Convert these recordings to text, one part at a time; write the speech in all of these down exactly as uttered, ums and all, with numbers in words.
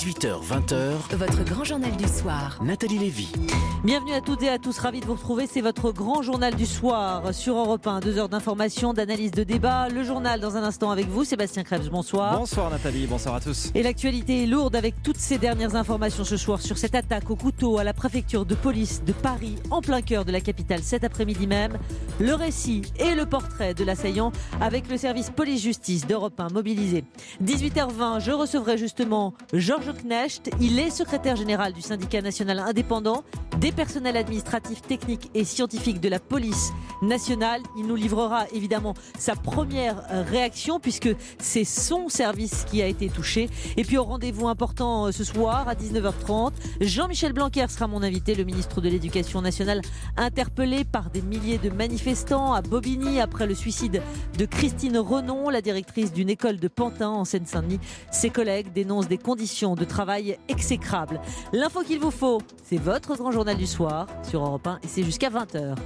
dix-huit heures vingt, votre grand journal du soir. Nathalie Lévy. Bienvenue à toutes et à tous, ravi de vous retrouver. C'est votre grand journal du soir sur Europe un. Deux heures d'information, d'analyse, de débat. Le journal dans un instant avec vous, Sébastien Krebs, bonsoir. Bonsoir Nathalie, bonsoir à tous. Et l'actualité est lourde avec toutes ces dernières informations ce soir sur cette attaque au couteau à la préfecture de police de Paris, en plein cœur de la capitale cet après-midi même. Le récit et le portrait de l'assaillant avec le service police-justice d'Europe un mobilisé. dix-huit heures vingt, je recevrai justement Georges Knecht. Il est secrétaire général du syndicat national indépendant des personnels administratifs, techniques et scientifiques de la police nationale. Il nous livrera évidemment sa première réaction puisque c'est son service qui a été touché. Et puis au rendez-vous important ce soir à dix-neuf heures trente, Jean-Michel Blanquer sera mon invité, le ministre de l'Éducation nationale, interpellé par des milliers de manifestants à Bobigny après le suicide de Christine Renon, la directrice d'une école de Pantin en Seine-Saint-Denis. Ses collègues dénoncent des conditions de travail exécrables. L'info qu'il vous faut, c'est votre grand journal du soir sur Europe un et c'est jusqu'à vingt heures.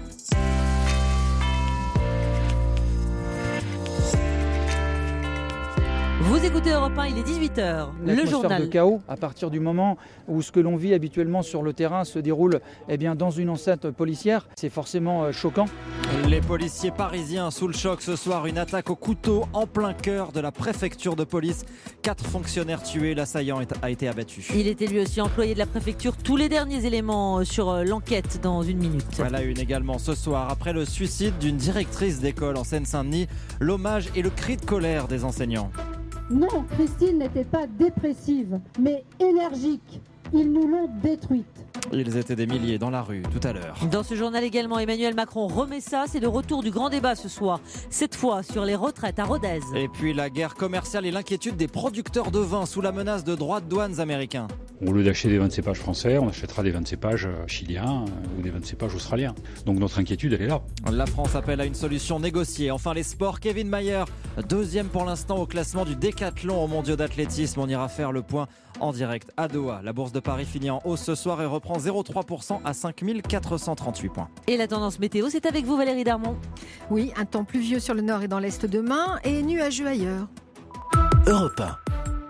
Vous écoutez Europe un, il est dix-huit heures. Le journal de chaos à partir du moment où ce que l'on vit habituellement sur le terrain se déroule eh bien, dans une enceinte policière. C'est forcément choquant. Les policiers parisiens sous le choc ce soir. Une attaque au couteau en plein cœur de la préfecture de police. Quatre fonctionnaires tués, l'assaillant a été abattu. Il était lui aussi employé de la préfecture. Tous les derniers éléments sur l'enquête dans une minute. Voilà une également ce soir. Après le suicide d'une directrice d'école en Seine-Saint-Denis, l'hommage et le cri de colère des enseignants. Non, Christine n'était pas dépressive, mais énergique. Ils nous l'ont détruite. Ils étaient des milliers dans la rue tout à l'heure. Dans ce journal également, Emmanuel Macron remet ça. C'est le retour du grand débat ce soir. Cette fois sur les retraites à Rodez. Et puis la guerre commerciale et l'inquiétude des producteurs de vin sous la menace de droits de douanes américains. Au lieu d'acheter des vins de cépage français, on achètera des vins de cépage chiliens ou des vins de cépage australiens. Donc notre inquiétude, elle est là. La France appelle à une solution négociée. Enfin les sports, Kevin Mayer, deuxième pour l'instant au classement du décathlon aux mondiaux d'athlétisme. On ira faire le point en direct à Doha. La bourse de Paris finit en hausse ce soir et reprend zéro virgule trois pour cent à cinq mille quatre cent trente-huit points. Et la tendance météo, c'est avec vous Valérie Darmon. Oui, un temps pluvieux sur le nord et dans l'est demain et nuageux ailleurs. Europe un.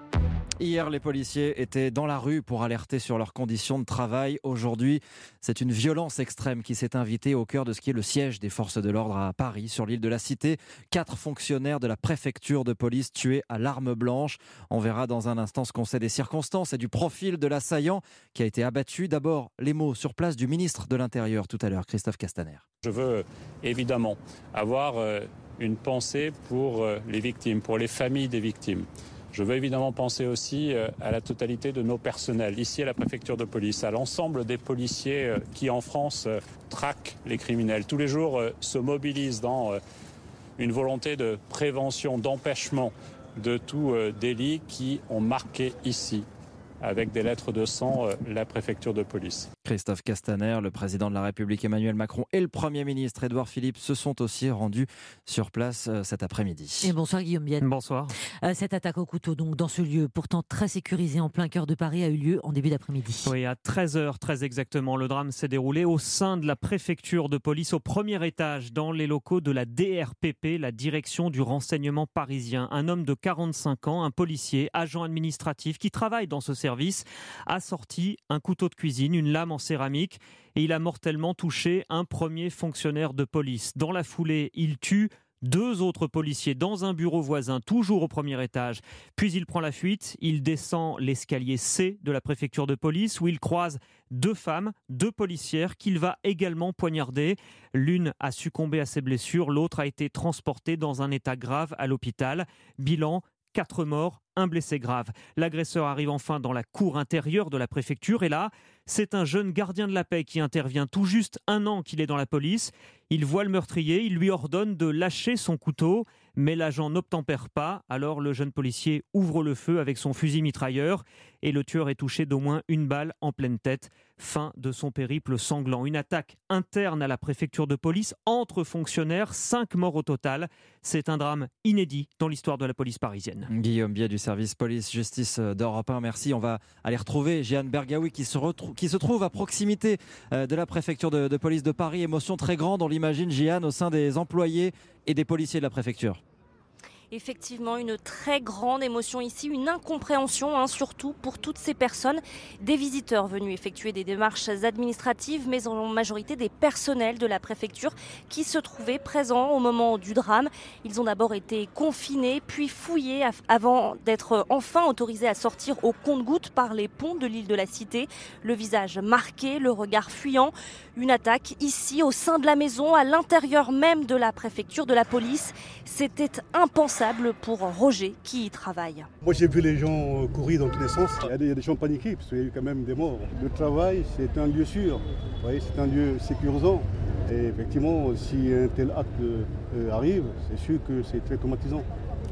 Hier, les policiers étaient dans la rue pour alerter sur leurs conditions de travail. Aujourd'hui, c'est une violence extrême qui s'est invitée au cœur de ce qui est le siège des forces de l'ordre à Paris, sur l'île de la Cité. Quatre fonctionnaires de la préfecture de police tués à l'arme blanche. On verra dans un instant ce qu'on sait des circonstances et du profil de l'assaillant qui a été abattu. D'abord, les mots sur place du ministre de l'Intérieur tout à l'heure, Christophe Castaner. Je veux évidemment avoir une pensée pour les victimes, pour les familles des victimes. Je veux évidemment penser aussi à la totalité de nos personnels, ici à la préfecture de police, à l'ensemble des policiers qui en France traquent les criminels. Tous les jours se mobilisent dans une volonté de prévention, d'empêchement de tout délit qui ont marqué ici, avec des lettres de sang, la préfecture de police. Christophe Castaner, le président de la République Emmanuel Macron et le Premier ministre Édouard Philippe se sont aussi rendus sur place euh, cet après-midi. Et bonsoir Guillaume Bienne. Bonsoir. Euh, cette attaque au couteau donc dans ce lieu pourtant très sécurisé en plein cœur de Paris a eu lieu en début d'après-midi. Oui, à treize heures très exactement, le drame s'est déroulé au sein de la préfecture de police au premier étage dans les locaux de la D R P P, la direction du renseignement parisien. Un homme de quarante-cinq ans, un policier, agent administratif qui travaille dans ce service, a sorti un couteau de cuisine, une lame en céramique et il a mortellement touché un premier fonctionnaire de police. Dans la foulée, il tue deux autres policiers dans un bureau voisin, toujours au premier étage. Puis il prend la fuite, il descend l'escalier C de la préfecture de police où il croise deux femmes, deux policières qu'il va également poignarder. L'une a succombé à ses blessures, l'autre a été transportée dans un état grave à l'hôpital. Bilan, quatre morts, un blessé grave. L'agresseur arrive enfin dans la cour intérieure de la préfecture et là, c'est un jeune gardien de la paix qui intervient, tout juste un an qu'il est dans la police. Il voit le meurtrier, il lui ordonne de lâcher son couteau, mais l'agent n'obtempère pas. Alors le jeune policier ouvre le feu avec son fusil mitrailleur et le tueur est touché d'au moins une balle en pleine tête. Fin de son périple sanglant. Une attaque interne à la préfecture de police entre fonctionnaires, cinq morts au total. C'est un drame inédit dans l'histoire de la police parisienne. Guillaume Biet du service police-justice d'Europe un, merci. On va aller retrouver Jeanne Bergaoui qui se, retrou- qui se trouve à proximité de la préfecture de, de police de Paris. Émotion très grande, on l'imagine, Jeanne, au sein des employés et des policiers de la préfecture. Effectivement, une très grande émotion ici, une incompréhension, hein, surtout pour toutes ces personnes, des visiteurs venus effectuer des démarches administratives, mais en majorité des personnels de la préfecture qui se trouvaient présents au moment du drame. Ils ont d'abord été confinés, puis fouillés avant d'être enfin autorisés à sortir au compte-gouttes par les ponts de l'île de la Cité. Le visage marqué, le regard fuyant. Une attaque ici, au sein de la maison, à l'intérieur même de la préfecture, de la police. C'était impensable pour Roger qui y travaille. Moi j'ai vu les gens courir dans tous les sens. Il y a des, il y a des gens paniqués parce qu'il y a eu quand même des morts. Le travail, c'est un lieu sûr, vous voyez, c'est un lieu sécurisant. Et effectivement, si un tel acte euh, arrive, c'est sûr que c'est très traumatisant.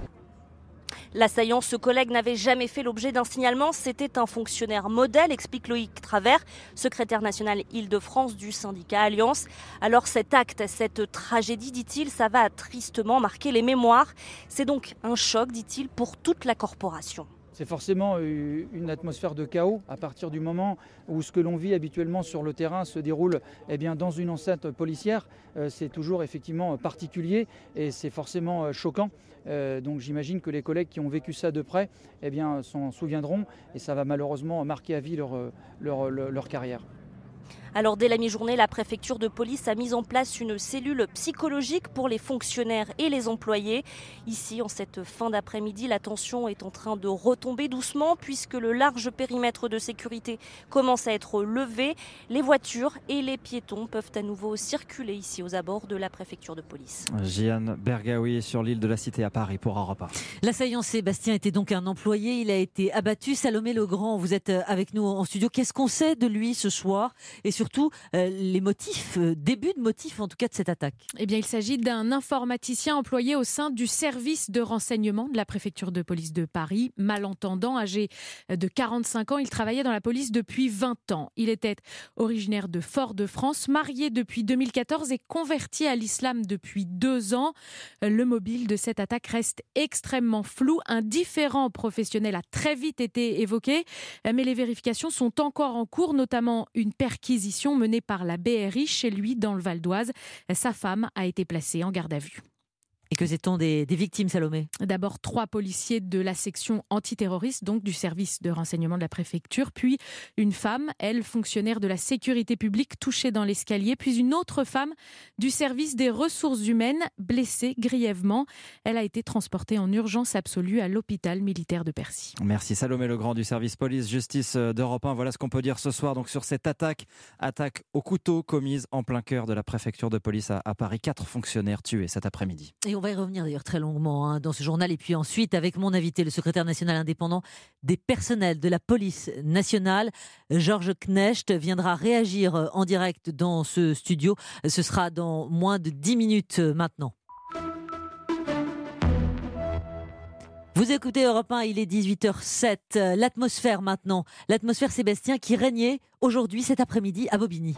L'assaillant, ce collègue, n'avait jamais fait l'objet d'un signalement. C'était un fonctionnaire modèle, explique Loïc Travers, secrétaire national Île-de-France du syndicat Alliance. Alors cet acte, cette tragédie, dit-il, ça va tristement marquer les mémoires. C'est donc un choc, dit-il, pour toute la corporation. C'est forcément une atmosphère de chaos à partir du moment où ce que l'on vit habituellement sur le terrain se déroule eh bien, dans une enceinte policière. C'est toujours effectivement particulier et c'est forcément choquant. Donc j'imagine que les collègues qui ont vécu ça de près eh bien, s'en souviendront et ça va malheureusement marquer à vie leur, leur, leur, leur carrière. Alors dès la mi-journée, la préfecture de police a mis en place une cellule psychologique pour les fonctionnaires et les employés. Ici, en cette fin d'après-midi, la tension est en train de retomber doucement puisque le large périmètre de sécurité commence à être levé. Les voitures et les piétons peuvent à nouveau circuler ici aux abords de la préfecture de police. Jeanne Bergaoui sur l'île de la Cité à Paris pour Europe un. L'assaillant Sébastien était donc un employé, il a été abattu. Salomé Legrand, vous êtes avec nous en studio. Qu'est-ce qu'on sait de lui ce soir et surtout Surtout euh, les motifs, euh, début de motifs en tout cas de cette attaque. Eh bien, il s'agit d'un informaticien employé au sein du service de renseignement de la préfecture de police de Paris. Malentendant, âgé de quarante-cinq ans, il travaillait dans la police depuis vingt ans. Il était originaire de Fort-de-France, marié depuis deux mille quatorze et converti à l'islam depuis deux ans. Le mobile de cette attaque reste extrêmement flou. Un différend professionnel a très vite été évoqué, mais les vérifications sont encore en cours, notamment une perquisition menée par la B R I chez lui dans le Val d'Oise. Sa femme a été placée en garde à vue. Et que sait-on des, des victimes, Salomé ? D'abord, trois policiers de la section antiterroriste, donc du service de renseignement de la préfecture, puis une femme, elle, fonctionnaire de la sécurité publique, touchée dans l'escalier, puis une autre femme du service des ressources humaines, blessée grièvement. Elle a été transportée en urgence absolue à l'hôpital militaire de Percy. Merci Salomé Legrand du service police-justice d'Europe un. Voilà ce qu'on peut dire ce soir donc sur cette attaque, attaque au couteau commise en plein cœur de la préfecture de police à, à Paris. Quatre fonctionnaires tués cet après-midi. Et on va y revenir d'ailleurs très longuement hein, dans ce journal. Et puis ensuite, avec mon invité, le secrétaire national indépendant des personnels de la police nationale, Georges Knecht, viendra réagir en direct dans ce studio. Ce sera dans moins de dix minutes maintenant. Vous écoutez Europe un, il est dix-huit heures zéro sept. L'atmosphère maintenant. L'atmosphère Sébastien qui régnait aujourd'hui, cet après-midi à Bobigny.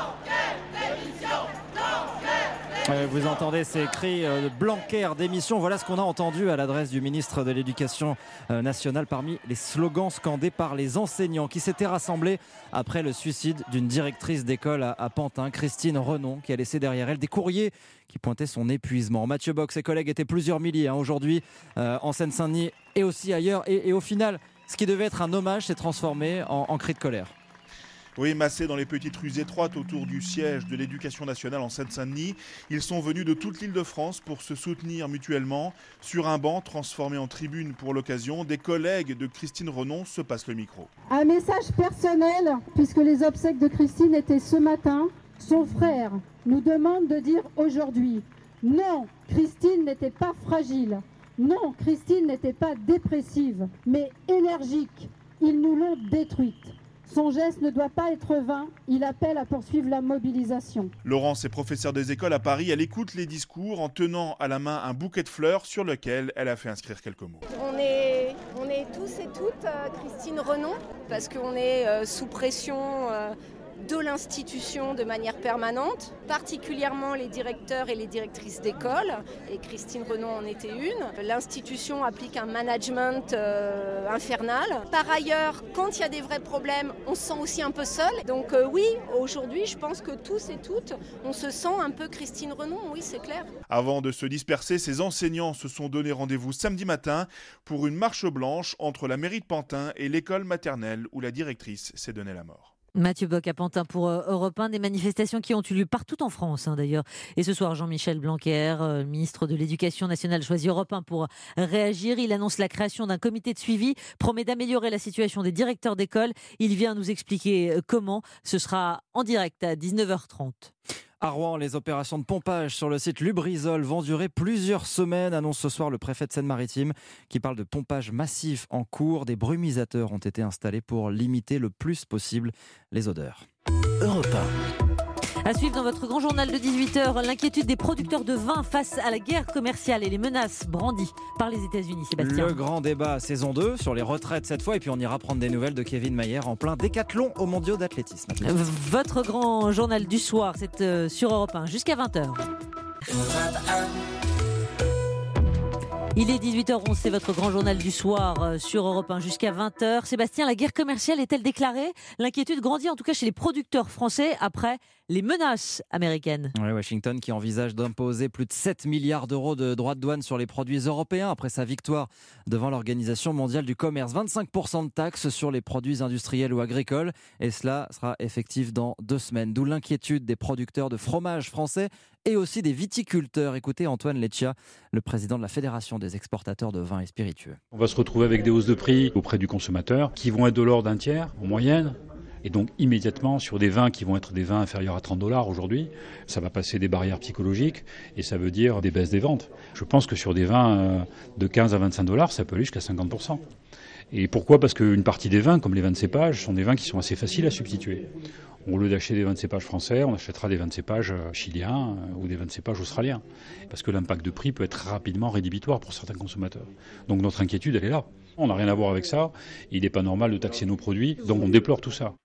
Vous entendez ces cris de Blanquer d'émission. Voilà ce qu'on a entendu à l'adresse du ministre de l'Éducation nationale parmi les slogans scandés par les enseignants qui s'étaient rassemblés après le suicide d'une directrice d'école à Pantin, Christine Renon, qui a laissé derrière elle des courriers qui pointaient son épuisement. Mathieu Bock, ses collègues étaient plusieurs milliers hein, aujourd'hui euh, en Seine-Saint-Denis et aussi ailleurs. Et, et au final, ce qui devait être un hommage s'est transformé en, en cri de colère. Oui, massés dans les petites rues étroites autour du siège de l'Éducation nationale en Seine-Saint-Denis, ils sont venus de toute l'Île-de-France pour se soutenir mutuellement. Sur un banc transformé en tribune pour l'occasion, des collègues de Christine Renon se passent le micro. Un message personnel, puisque les obsèques de Christine étaient ce matin. Son frère nous demande de dire aujourd'hui, non, Christine n'était pas fragile. Non, Christine n'était pas dépressive, mais énergique. Ils nous l'ont détruite. Son geste ne doit pas être vain, il appelle à poursuivre la mobilisation. Laurence est professeure des écoles à Paris, elle écoute les discours en tenant à la main un bouquet de fleurs sur lequel elle a fait inscrire quelques mots. On est, on est tous et toutes euh, Christine Renon, parce qu'on est euh, sous pression euh, de l'institution de manière permanente, particulièrement les directeurs et les directrices d'école, et Christine Renon en était une. L'institution applique un management euh, infernal. Par ailleurs, quand il y a des vrais problèmes, on se sent aussi un peu seul. Donc euh, oui, aujourd'hui, je pense que tous et toutes, on se sent un peu Christine Renon, oui, c'est clair. Avant de se disperser, ces enseignants se sont donné rendez-vous samedi matin pour une marche blanche entre la mairie de Pantin et l'école maternelle où la directrice s'est donnée la mort. Mathieu Bock à Pantin pour euh, Europe un, des manifestations qui ont eu lieu partout en France hein, d'ailleurs. Et ce soir, Jean-Michel Blanquer, euh, ministre de l'Éducation nationale, choisit Europe un pour réagir. Il annonce la création d'un comité de suivi, promet d'améliorer la situation des directeurs d'école. Il vient nous expliquer comment. Ce sera en direct à dix-neuf heures trente. À Rouen, les opérations de pompage sur le site Lubrizol vont durer plusieurs semaines, annonce ce soir le préfet de Seine-Maritime qui parle de pompage massif en cours. Des brumisateurs ont été installés pour limiter le plus possible les odeurs. Europe un. À suivre dans votre grand journal de dix-huit heures, l'inquiétude des producteurs de vin face à la guerre commerciale et les menaces brandies par les États-Unis. Sébastien. Le grand débat saison deux sur les retraites cette fois, et puis on ira prendre des nouvelles de Kevin Mayer en plein décathlon aux mondiaux d'athlétisme. Votre grand journal du soir, c'est sur Europe un jusqu'à vingt heures. Il est dix-huit heures onze, c'est votre grand journal du soir sur Europe un jusqu'à vingt heures. Sébastien, la guerre commerciale est-elle déclarée ? L'inquiétude grandit en tout cas chez les producteurs français après les menaces américaines. Ouais, Washington qui envisage d'imposer plus de sept milliards d'euros de droits de douane sur les produits européens après sa victoire devant l'Organisation mondiale du commerce. vingt-cinq pour cent de taxes sur les produits industriels ou agricoles, et cela sera effectif dans deux semaines. D'où l'inquiétude des producteurs de fromage français et aussi des viticulteurs. Écoutez Antoine Leccia, le président de la Fédération des exportateurs de vins et spiritueux. On va se retrouver avec des hausses de prix auprès du consommateur qui vont être de l'ordre d'un tiers en moyenne. Et donc immédiatement sur des vins qui vont être des vins inférieurs à trente dollars aujourd'hui, ça va passer des barrières psychologiques et ça veut dire des baisses des ventes. Je pense que sur des vins de quinze à vingt-cinq dollars, ça peut aller jusqu'à cinquante pour cent. Et pourquoi ? Parce qu'une partie des vins, comme les vins de cépage, sont des vins qui sont assez faciles à substituer. Au lieu d'acheter des vins de cépage français, on achètera des vins de cépage chiliens ou des vins de cépage australiens. Parce que l'impact de prix peut être rapidement rédhibitoire pour certains consommateurs. Donc notre inquiétude, elle est là. On n'a rien à voir avec ça. Il n'est pas normal de taxer nos produits, donc on déplore tout ça.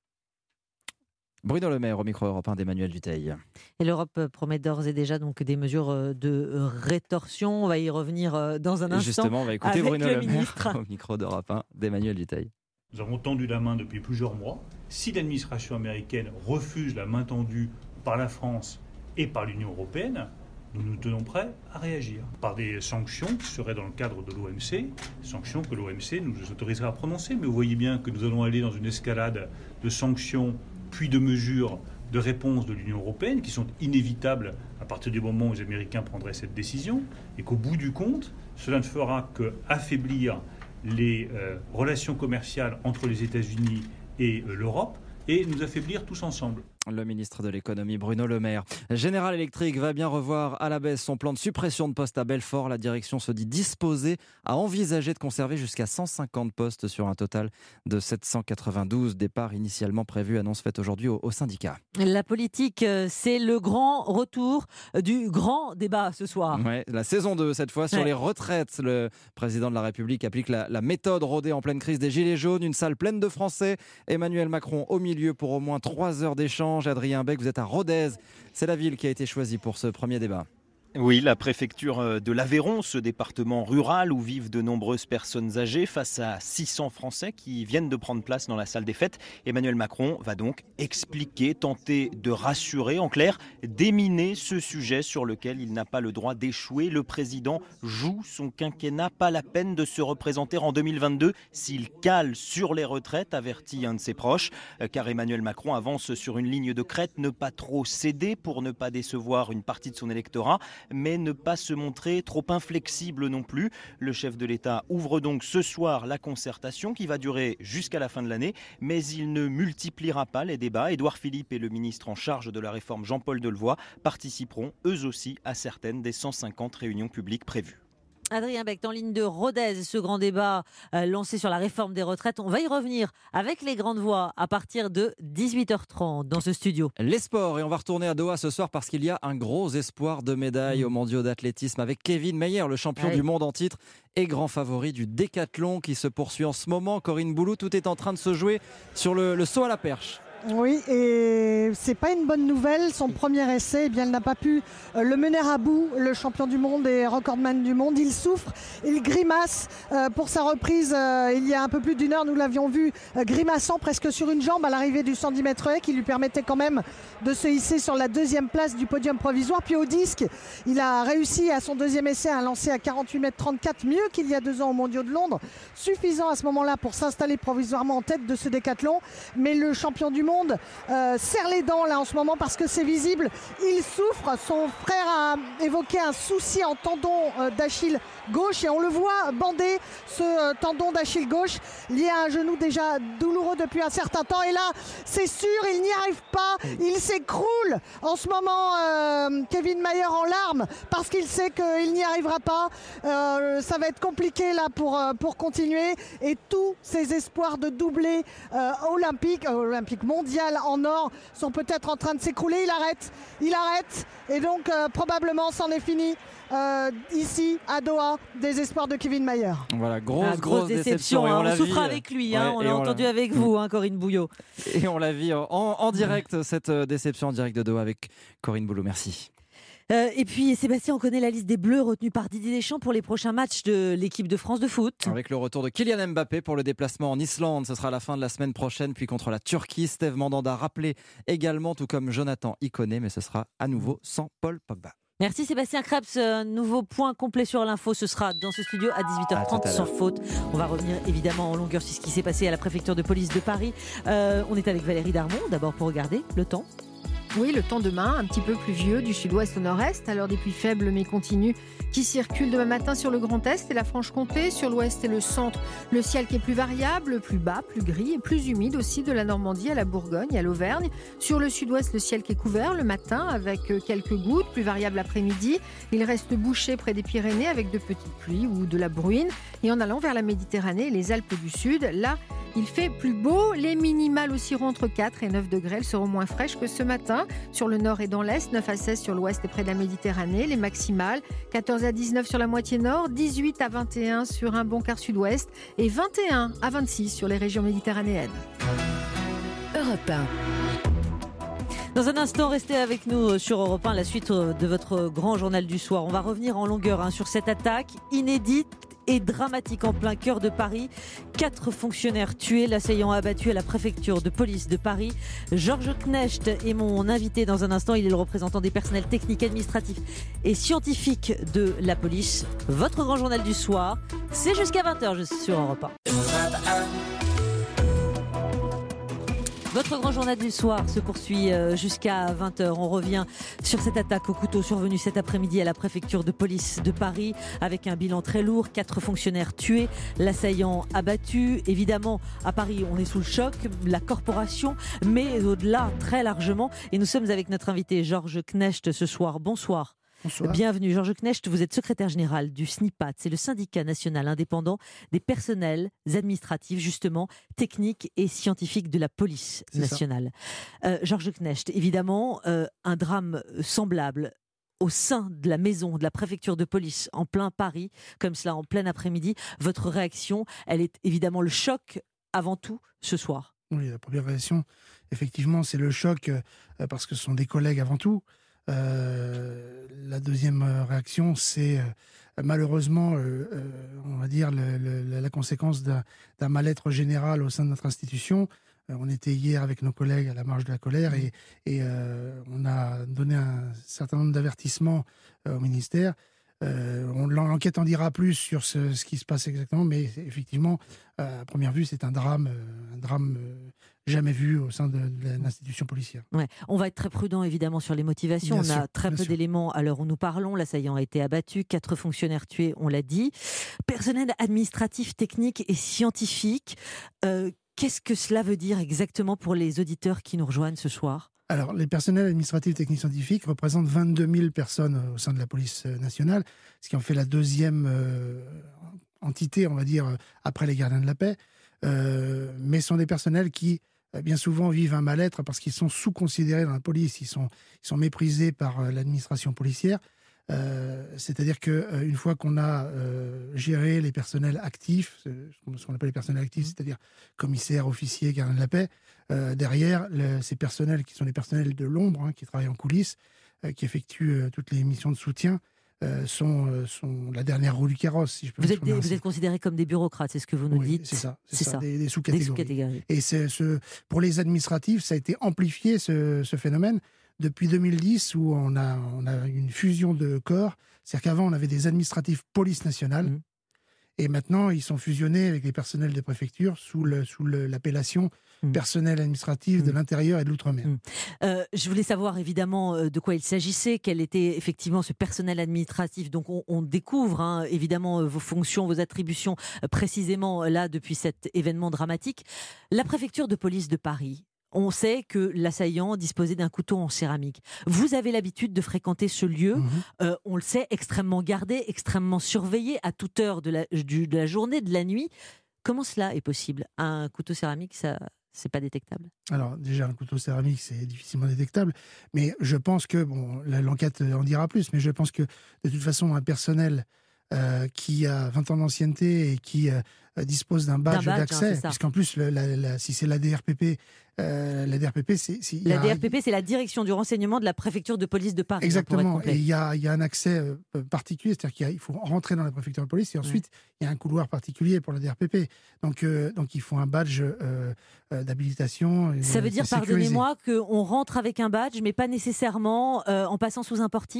Bruno Le Maire au micro européen d'Emmanuel Dutheil. Et l'Europe promet d'ores et déjà donc des mesures de rétorsion. On va y revenir dans un instant. Justement, on va écouter avec Bruno le Le Maire ministre. au micro d'Europe un d'Emmanuel Dutheil. Nous avons tendu la main depuis plusieurs mois. Si l'administration américaine refuse la main tendue par la France et par l'Union européenne, nous nous tenons prêts à réagir par des sanctions qui seraient dans le cadre de l'O M C, sanctions que l'O M C nous autoriserait à prononcer. Mais vous voyez bien que nous allons aller dans une escalade de sanctions puis de mesures de réponse de l'Union européenne qui sont inévitables à partir du moment où les Américains prendraient cette décision et qu'au bout du compte, cela ne fera qu'affaiblir les euh, relations commerciales entre les États-Unis et euh, l'Europe et nous affaiblir tous ensemble. Le ministre de l'économie Bruno Le Maire. General Electric va bien revoir à la baisse son plan de suppression de postes à Belfort. La direction se dit disposée à envisager de conserver jusqu'à cent cinquante postes sur un total de sept cent quatre-vingt-douze départs initialement prévus. Annonce faite aujourd'hui au, au syndicat. La politique, c'est le grand retour du grand débat ce soir. Ouais, la saison deux cette fois sur ouais. les retraites. Le président de la République applique la, la méthode rodée en pleine crise des Gilets jaunes. Une salle pleine de Français. Emmanuel Macron au milieu pour au moins trois heures d'échange. Adrien Beck, vous êtes à Rodez. C'est la ville qui a été choisie pour ce premier débat. Oui, la préfecture de l'Aveyron, ce département rural où vivent de nombreuses personnes âgées, face à six cents Français qui viennent de prendre place dans la salle des fêtes. Emmanuel Macron va donc expliquer, tenter de rassurer, en clair, déminer ce sujet sur lequel il n'a pas le droit d'échouer. Le président joue son quinquennat, pas la peine de se représenter en deux mille vingt-deux s'il cale sur les retraites, avertit un de ses proches. Car Emmanuel Macron avance sur une ligne de crête, ne pas trop céder pour ne pas décevoir une partie de son électorat, mais ne pas se montrer trop inflexible non plus. Le chef de l'État ouvre donc ce soir la concertation qui va durer jusqu'à la fin de l'année, mais il ne multipliera pas les débats. Édouard Philippe et le ministre en charge de la réforme Jean-Paul Delevoye participeront eux aussi à certaines des cent cinquante réunions publiques prévues. Adrien Beck, en ligne de Rodez, ce grand débat euh, lancé sur la réforme des retraites. On va y revenir avec les grandes voix à partir de dix-huit heures trente dans ce studio. Les sports, et on va retourner à Doha ce soir parce qu'il y a un gros espoir de médaille aux mondiaux d'athlétisme avec Kevin Mayer, le champion ouais. du monde en titre et grand favori du décathlon qui se poursuit en ce moment. Corinne Boulou, tout est en train de se jouer sur le, le saut à la perche. Oui, et c'est pas une bonne nouvelle. Son premier essai, eh bien, elle n'a pas pu euh, le mener à bout. Le champion du monde et recordman du monde, il souffre, il grimace euh, pour sa reprise. Euh, il y a un peu plus d'une heure, nous l'avions vu euh, grimaçant presque sur une jambe à l'arrivée du cent dix mètres haies, qui lui permettait quand même de se hisser sur la deuxième place du podium provisoire. Puis au disque, il a réussi à son deuxième essai à lancer à quarante-huit mètres trente-quatre, mieux qu'il y a deux ans aux Mondiaux de Londres, suffisant à ce moment-là pour s'installer provisoirement en tête de ce décathlon. Mais le champion du monde Monde euh, serre les dents là en ce moment parce que c'est visible, il souffre. Son frère a évoqué un souci en tendon euh, d'Achille gauche et on le voit bander ce euh, tendon d'Achille gauche lié à un genou déjà douloureux depuis un certain temps, et là c'est sûr il n'y arrive pas, il s'écroule en ce moment. euh, Kevin Mayer en larmes parce qu'il sait qu'il n'y arrivera pas. Euh, ça va être compliqué là pour, euh, pour continuer, et tous ses espoirs de doubler euh, olympique, euh, olympique mondial en or sont peut-être en train de s'écrouler. Il arrête, il arrête et donc euh, probablement c'en est fini euh, ici à Doha des espoirs de Kevin Mayer. Voilà, grosse, ah, grosse, grosse déception. déception hein, on, on souffre avec lui, hein, ouais, on l'a on entendu l'a... avec vous, hein, Corinne Bouillot. Et on l'a vu en, en direct, cette déception en direct de Doha avec Corinne Bouillot. Merci. Euh, et puis Sébastien, on connaît la liste des Bleus retenus par Didier Deschamps pour les prochains matchs de l'équipe de France de foot. Avec le retour de Kylian Mbappé pour le déplacement en Islande, ce sera à la fin de la semaine prochaine, puis contre la Turquie. Steve Mandanda rappelé également, tout comme Jonathan Iconé, mais ce sera à nouveau sans Paul Pogba. Merci Sébastien Krebs. Un nouveau point complet sur l'info, ce sera dans ce studio à dix-huit heures trente sans faute. On va revenir évidemment en longueur sur ce qui s'est passé à la préfecture de police de Paris. Euh, on est avec Valérie Darmon, d'abord pour regarder le temps. Oui, le temps demain, un petit peu pluvieux du sud-ouest au nord-est, alors des pluies faibles mais continues qui circulent demain matin sur le Grand Est et la Franche-Comté, sur l'ouest et le centre. Le ciel qui est plus variable, plus bas, plus gris et plus humide aussi de la Normandie à la Bourgogne, à l'Auvergne. Sur le sud-ouest, le ciel qui est couvert le matin avec quelques gouttes, plus variable l'après-midi. Il reste bouché près des Pyrénées avec de petites pluies ou de la bruine. Et en allant vers la Méditerranée et les Alpes du Sud, là, il fait plus beau. Les minimales oscilleront entre quatre et neuf degrés. Elles seront moins fraîches que ce matin. Sur le nord et dans l'est, neuf à seize sur l'ouest et près de la Méditerranée. Les maximales, quatorze à dix-neuf sur la moitié nord, dix-huit à vingt et un sur un bon quart sud-ouest et vingt et un à vingt-six sur les régions méditerranéennes. Europe un. Dans un instant, restez avec nous sur Europe un, la suite de votre grand journal du soir. On va revenir en longueur hein, sur cette attaque inédite et dramatique en plein cœur de Paris. Quatre fonctionnaires tués, l'assaillant abattu à la préfecture de police de Paris. Georges Knecht est mon invité dans un instant. Il est le représentant des personnels techniques, administratifs et scientifiques de la police. Votre grand journal du soir, c'est jusqu'à vingt heures sur Europe un. Votre grand journal du soir se poursuit jusqu'à vingt heures. On revient sur cette attaque au couteau survenue cet après-midi à la préfecture de police de Paris avec un bilan très lourd. Quatre fonctionnaires tués, l'assaillant abattu. Évidemment, à Paris, on est sous le choc, la corporation, mais au-delà, très largement. Et nous sommes avec notre invité Georges Knecht ce soir. Bonsoir. Bonsoir. Bienvenue Georges Knecht, vous êtes secrétaire général du SNIPAT, c'est le syndicat national indépendant des personnels administratifs, justement, techniques et scientifiques de la police c'est nationale. Euh, Georges Knecht, évidemment, euh, un drame semblable au sein de la maison de la préfecture de police en plein Paris, comme cela en plein après-midi. Votre réaction, elle est évidemment le choc avant tout ce soir. Oui, la première réaction, effectivement, c'est le choc euh, parce que ce sont des collègues avant tout. Euh, la deuxième réaction, c'est euh, malheureusement, euh, euh, on va dire, le, le, la conséquence d'un, d'un mal-être général au sein de notre institution. Euh, on était hier avec nos collègues à la marche de la colère et, et euh, on a donné un certain nombre d'avertissements euh, au ministère. Euh, on, l'enquête en dira plus sur ce, ce qui se passe exactement, mais effectivement, à première vue, c'est un drame, un drame jamais vu au sein de, de l'institution policière. Ouais. On va être très prudent, évidemment, sur les motivations. Bien on sûr, a très peu sûr. d'éléments à l'heure où nous parlons. L'assaillant a été abattu, quatre fonctionnaires tués, on l'a dit. Personnel administratif, technique et scientifique. Euh, qu'est-ce que cela veut dire exactement pour les auditeurs qui nous rejoignent ce soir ? Alors, les personnels administratifs, techniques, scientifiques représentent vingt-deux mille personnes au sein de la police nationale, ce qui en fait la deuxième euh, entité, on va dire, après les gardiens de la paix. Euh, mais ce sont des personnels qui, bien souvent, vivent un mal-être parce qu'ils sont sous-considérés dans la police, ils sont, ils sont méprisés par l'administration policière. Euh, c'est-à-dire qu'une euh, fois qu'on a euh, géré les personnels actifs, ce qu'on appelle les personnels actifs, c'est-à-dire commissaires, officiers, gardiens de la paix, euh, derrière, le, ces personnels qui sont des personnels de l'ombre, hein, qui travaillent en coulisses, euh, qui effectuent euh, toutes les missions de soutien, euh, sont, euh, sont la dernière roue du carrosse, si je peux vous me êtes, des, vous êtes considérés comme des bureaucrates, c'est ce que vous nous oui, dites. C'est ça, c'est c'est ça, ça. Des, des sous-catégories. Des sous-catégories. Et c'est ce, pour les administratifs, ça a été amplifié, ce, ce phénomène, depuis deux mille dix, où on a, on a une fusion de corps. C'est-à-dire qu'avant, on avait des administratifs police nationale, mmh. et maintenant, ils sont fusionnés avec les personnels de préfecture sous, le, sous le, l'appellation mmh. personnel administratif mmh. de l'intérieur et de l'outre-mer. Mmh. Euh, je voulais savoir évidemment de quoi il s'agissait, quel était effectivement ce personnel administratif. Donc on, on découvre hein, évidemment vos fonctions, vos attributions précisément là depuis cet événement dramatique. La préfecture de police de Paris, on sait que l'assaillant disposait d'un couteau en céramique. Vous avez l'habitude de fréquenter ce lieu, mmh. euh, on le sait, extrêmement gardé, extrêmement surveillé à toute heure de la, du, de la journée, de la nuit. Comment cela est possible ? Un couteau céramique, ça, c'est pas détectable ? Alors déjà, un couteau céramique, c'est difficilement détectable, mais je pense que, bon, l'enquête en dira plus, mais je pense que de toute façon, un personnel euh, qui a vingt ans d'ancienneté et qui euh, dispose d'un badge, d'un badge d'accès, hein, puisqu'en plus, la, la, la, si c'est l'A D R P P, euh, l'A D R P P, c'est... c'est L'A D R P P, c'est la direction du renseignement de la préfecture de police de Paris. Exactement, hein, et il y a, y a un accès euh, particulier, c'est-à-dire qu'il y a, il faut rentrer dans la préfecture de police, et ensuite, il ouais. y a un couloir particulier pour l'A D R P P. Donc, euh, donc il faut un badge euh, euh, d'habilitation. Ça veut dire, pardonnez-moi, qu'on rentre avec un badge, mais pas nécessairement euh, en passant sous un portique ?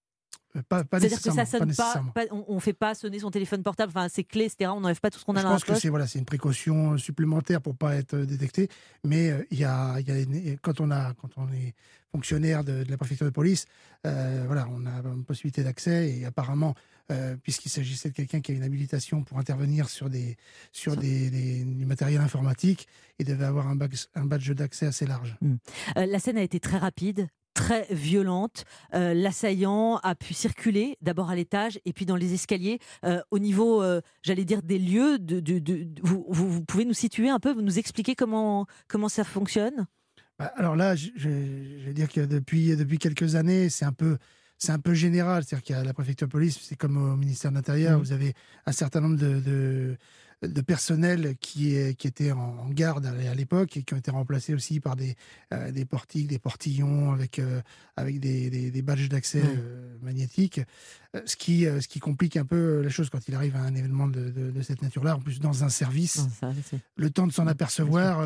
Pas, pas C'est-à-dire que ça sonne pas, pas, pas on ne fait pas sonner son téléphone portable, enfin ses clés, et cetera. On n'enlève pas tout ce qu'on a Je dans la poche. Je pense que c'est voilà, c'est une précaution supplémentaire pour pas être détecté. Mais il euh, y, y a une, quand on a quand on est fonctionnaire de, de la préfecture de police, euh, voilà, on a une possibilité d'accès et apparemment, euh, puisqu'il s'agissait de quelqu'un qui a une habilitation pour intervenir sur des sur des, des, du matériel informatique, il devait avoir un badge, un badge d'accès assez large. Mmh. Euh, la scène a été très rapide, très violente. Euh, l'assaillant a pu circuler d'abord à l'étage et puis dans les escaliers. Euh, au niveau, euh, j'allais dire, des lieux, de, de, de, de vous, vous, vous pouvez nous situer un peu, nous expliquer comment, comment ça fonctionne ? Bah, alors là, je, je, je vais dire que depuis, depuis quelques années, c'est un peu... C'est un peu général, c'est-à-dire qu'à la préfecture de police, c'est comme au ministère de l'Intérieur, mmh. vous avez un certain nombre de, de, de personnel qui, qui étaient en garde à l'époque et qui ont été remplacés aussi par des, euh, des portiques, des portillons avec, euh, avec des, des, des badges d'accès mmh. euh, magnétiques, ce qui, ce qui complique un peu la chose quand il arrive à un événement de, de, de cette nature-là, en plus dans un service, non, ça, le temps de s'en apercevoir,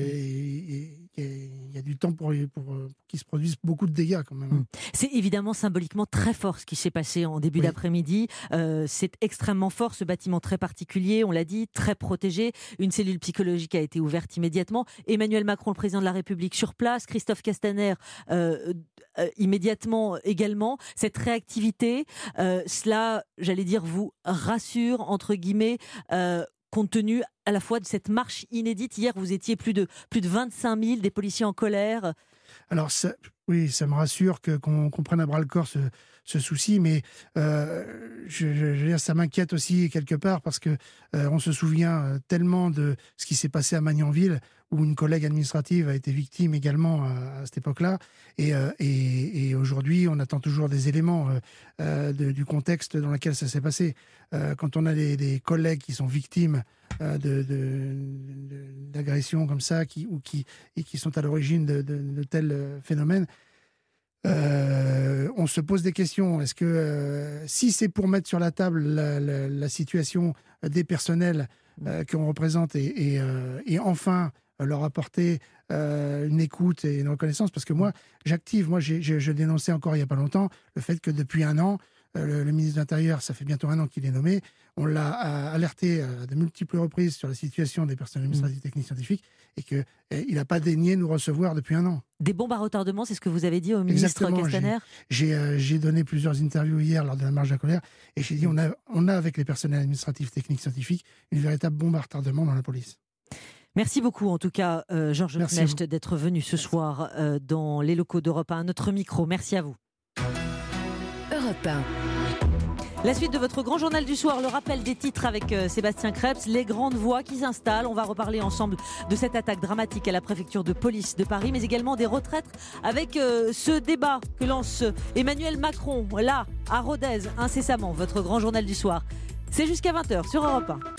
il y a du temps pour, pour, pour qu'il se produise beaucoup de dégâts quand même. Mmh. C'est évidemment symboliquement très fort ce qui s'est passé en début oui. d'après-midi. Euh, c'est extrêmement fort, ce bâtiment très particulier, on l'a dit, très protégé. Une cellule psychologique a été ouverte immédiatement. Emmanuel Macron, le président de la République, sur place. Christophe Castaner, euh, euh, immédiatement également. Cette réactivité, euh, cela, j'allais dire, vous rassure, entre guillemets, euh, compte tenu à la fois de cette marche inédite. Hier, vous étiez plus de, plus de vingt-cinq mille, des policiers en colère. Alors, ça, oui, ça me rassure que, qu'on, qu'on prenne à bras-le-corps ce, ce souci, mais euh, je, je, je, ça m'inquiète aussi quelque part parce qu'on euh, se souvient tellement de ce qui s'est passé à Magnanville, où une collègue administrative a été victime également à, à cette époque-là. Et, euh, et, et aujourd'hui, on attend toujours des éléments euh, de, du contexte dans lequel ça s'est passé. Euh, quand on a des, des collègues qui sont victimes euh, de, de, de, d'agressions comme ça qui, ou qui, et qui sont à l'origine de, de, de tels phénomènes, euh, on se pose des questions. Est-ce que euh, si c'est pour mettre sur la table la, la, la situation des personnels euh, qu'on représente et, et, euh, et enfin leur apporter euh, une écoute et une reconnaissance, parce que moi, j'active, moi, j'ai, j'ai, je dénonçais encore il n'y a pas longtemps le fait que depuis un an, euh, le, le ministre de l'Intérieur, ça fait bientôt un an qu'il est nommé, on l'a alerté à de multiples reprises sur la situation des personnels administratifs, techniques, scientifiques, et qu'il n'a pas daigné nous recevoir depuis un an. Des bombes à retardement, c'est ce que vous avez dit au ministre Exactement, Castaner ? J'ai, j'ai, euh, j'ai donné plusieurs interviews hier lors de la marche de la colère, et j'ai dit on a, on a avec les personnels administratifs, techniques, scientifiques, une véritable bombe à retardement dans la police. Merci beaucoup, en tout cas, euh, Georges Knecht, d'être venu ce soir euh, dans les locaux d'Europe un, à notre micro. Merci à vous. Europe un. La suite de votre grand journal du soir, le rappel des titres avec euh, Sébastien Krebs, les grandes voix qui s'installent. On va reparler ensemble de cette attaque dramatique à la préfecture de police de Paris, mais également des retraites avec euh, ce débat que lance Emmanuel Macron, là, à Rodez, incessamment. Votre grand journal du soir. C'est jusqu'à vingt heures sur Europe un.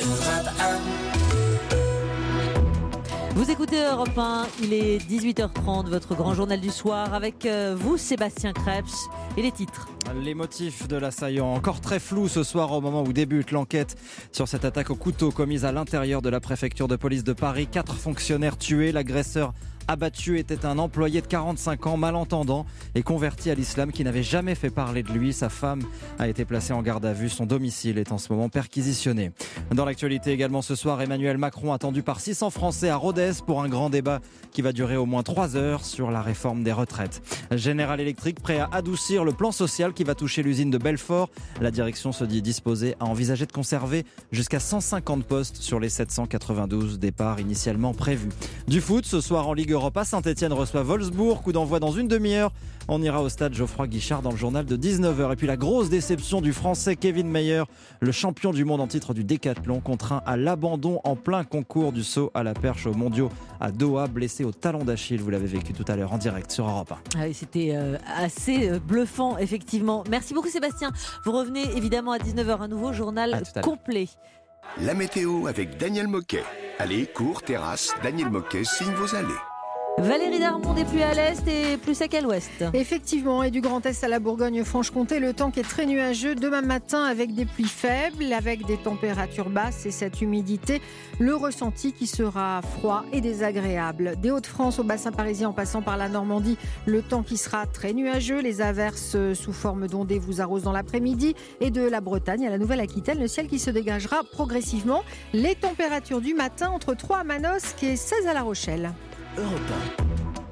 Vous écoutez Europe un, il est dix-huit heures trente, votre grand journal du soir avec euh, vous Sébastien Krebs et les titres. Les motifs de l'assaillant encore très flous ce soir au moment où débute l'enquête sur cette attaque au couteau commise à l'intérieur de la préfecture de police de Paris. Quatre fonctionnaires tués, l'agresseur abattu était un employé de quarante-cinq ans, malentendant et converti à l'islam qui n'avait jamais fait parler de lui. Sa femme a été placée en garde à vue. Son domicile est en ce moment perquisitionné. Dans l'actualité également ce soir, Emmanuel Macron attendu par six cents Français à Rodez pour un grand débat qui va durer au moins trois heures sur la réforme des retraites. General Electric prêt à adoucir le plan social qui va toucher l'usine de Belfort. La direction se dit disposée à envisager de conserver jusqu'à cent cinquante postes sur les sept cent quatre-vingt-douze départs initialement prévus. Du foot, ce soir en Ligue Europa, Saint-Etienne reçoit Wolfsburg, coup d'envoi dans une demi-heure. On ira au stade Geoffroy Guichard dans le journal de dix-neuf heures. Et puis la grosse déception du Français Kevin Mayer, le champion du monde en titre du décathlon, contraint à l'abandon en plein concours du saut à la perche aux mondiaux à Doha, blessé au talon d'Achille. Vous l'avez vécu tout à l'heure en direct sur Europe un. Ah oui, c'était euh, assez bluffant, effectivement. Merci beaucoup Sébastien. Vous revenez évidemment à dix-neuf heures, un nouveau journal complet. La météo avec Daniel Moquet. Allez, cours, terrasse, Daniel Moquet signe vos allées. Valérie Darmon, des pluies à l'est et plus sec à l'ouest. Effectivement, et du Grand Est à la Bourgogne-Franche-Comté, le temps qui est très nuageux demain matin avec des pluies faibles, avec des températures basses et cette humidité, le ressenti qui sera froid et désagréable. Des Hauts-de-France au bassin parisien en passant par la Normandie, le temps qui sera très nuageux, les averses sous forme d'ondées vous arrosent dans l'après-midi et de la Bretagne à la Nouvelle-Aquitaine, le ciel qui se dégagera progressivement. Les températures du matin entre trois à Manosque et seize à La Rochelle. Europe un.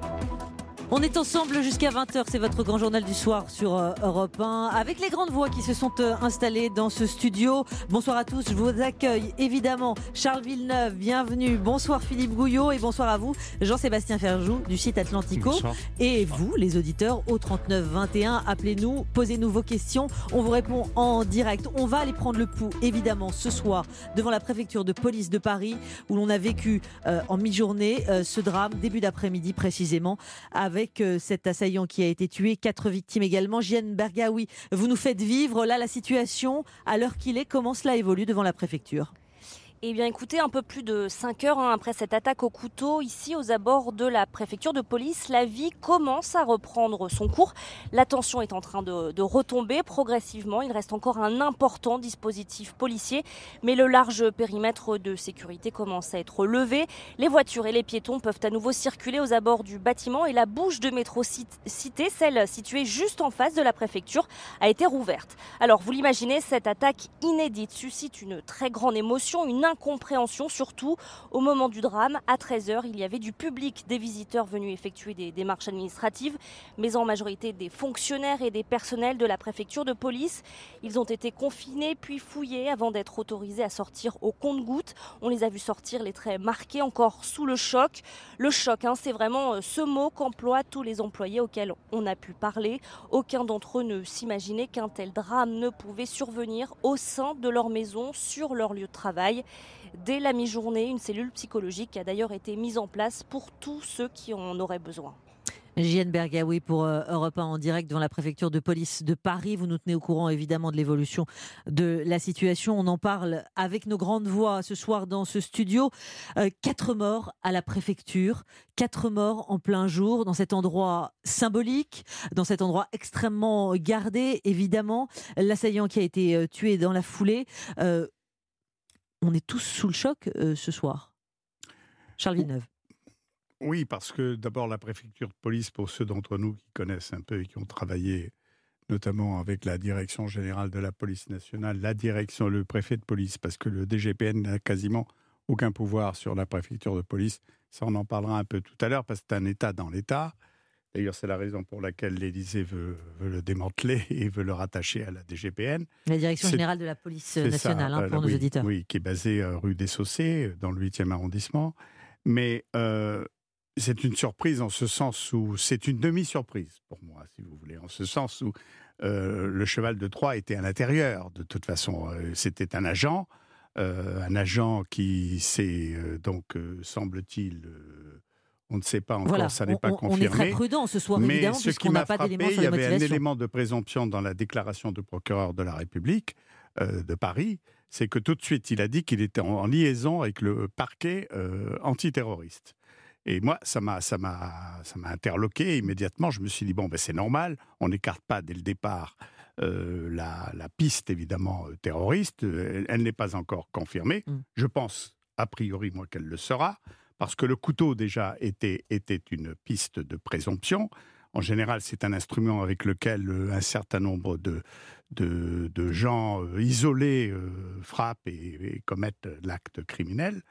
On est ensemble jusqu'à vingt heures, c'est votre grand journal du soir sur euh, Europe un, avec les grandes voix qui se sont euh, installées dans ce studio. Bonsoir à tous, je vous accueille évidemment Charles Villeneuve, bienvenue. Bonsoir Philippe Gouillot et bonsoir à vous Jean-Sébastien Ferjou du site Atlantico. Bonsoir. Et vous les auditeurs au trente-neuf vingt et un, appelez-nous, posez-nous vos questions, on vous répond en direct. On va aller prendre le pouls évidemment ce soir devant la préfecture de police de Paris où l'on a vécu euh, en mi-journée euh, ce drame, début d'après-midi précisément, avec avec cet assaillant qui a été tué, quatre victimes également. Jienne Bergaoui, vous nous faites vivre là la situation à l'heure qu'il est, comment cela évolue devant la préfecture ? Eh bien écoutez, un peu plus de cinq heures hein, après cette attaque au couteau, ici aux abords de la préfecture de police, la vie commence à reprendre son cours. La tension est en train de, de retomber progressivement. Il reste encore un important dispositif policier, mais le large périmètre de sécurité commence à être levé. Les voitures et les piétons peuvent à nouveau circuler aux abords du bâtiment et la bouche de métro Cité, celle située juste en face de la préfecture, a été rouverte. Alors vous l'imaginez, cette attaque inédite suscite une très grande émotion, une incompréhension, surtout au moment du drame. À treize heures, il y avait du public, des visiteurs venus effectuer des démarches administratives, mais en majorité des fonctionnaires et des personnels de la préfecture de police. Ils ont été confinés puis fouillés avant d'être autorisés à sortir au compte-gouttes. On les a vus sortir les traits marqués, encore sous le choc. Le choc, hein, c'est vraiment ce mot qu'emploient tous les employés auxquels on a pu parler. Aucun d'entre eux ne s'imaginait qu'un tel drame ne pouvait survenir au sein de leur maison, sur leur lieu de travail. Dès la mi-journée, une cellule psychologique a d'ailleurs été mise en place pour tous ceux qui en auraient besoin. Jienne Bergaoui pour Europe un en direct devant la préfecture de police de Paris. Vous nous tenez au courant évidemment de l'évolution de la situation. On en parle avec nos grandes voix ce soir dans ce studio. Euh, quatre morts à la préfecture, quatre morts en plein jour dans cet endroit symbolique, dans cet endroit extrêmement gardé évidemment. L'assaillant qui a été tué dans la foulée. Euh, On est tous sous le choc euh, ce soir. Charles Villeneuve. Oui, parce que d'abord la préfecture de police, pour ceux d'entre nous qui connaissent un peu et qui ont travaillé notamment avec la direction générale de la police nationale, la direction, le préfet de police, parce que le D G P N n'a quasiment aucun pouvoir sur la préfecture de police. Ça, on en parlera un peu tout à l'heure, parce que c'est un État dans l'État. D'ailleurs, c'est la raison pour laquelle l'Élysée veut, veut le démanteler et veut le rattacher à la D G P N. La Direction c'est, générale de la police nationale, ça, hein, pour oui, nos auditeurs. Oui, qui est basée rue des Saussaies, dans le huitième arrondissement. Mais euh, c'est une surprise en ce sens où c'est une demi-surprise pour moi, si vous voulez, en ce sens où euh, le cheval de Troie était à l'intérieur. De toute façon, euh, c'était un agent, euh, un agent qui s'est euh, donc, euh, semble-t-il, euh, on ne sait pas encore, voilà, ça n'est pas on, confirmé. On est très prudent ce soir, mais évidemment, puisqu'on n'a pas d'éléments sur les motivations. Il y avait un élément de présomption dans la déclaration du procureur de la République euh, de Paris, c'est que tout de suite, il a dit qu'il était en, en liaison avec le parquet euh, antiterroriste. Et moi, ça m'a, ça m'a, ça m'a interloqué immédiatement. Je me suis dit, bon, ben, c'est normal, on n'écarte pas dès le départ euh, la, la piste, évidemment, euh, terroriste. Elle, elle n'est pas encore confirmée. Mm. Je pense, a priori, moi, qu'elle le sera, parce que le couteau, déjà, était, était une piste de présomption. En général, c'est un instrument avec lequel euh, un certain nombre de, de, de gens euh, isolés euh, frappent et, et commettent l'acte criminel.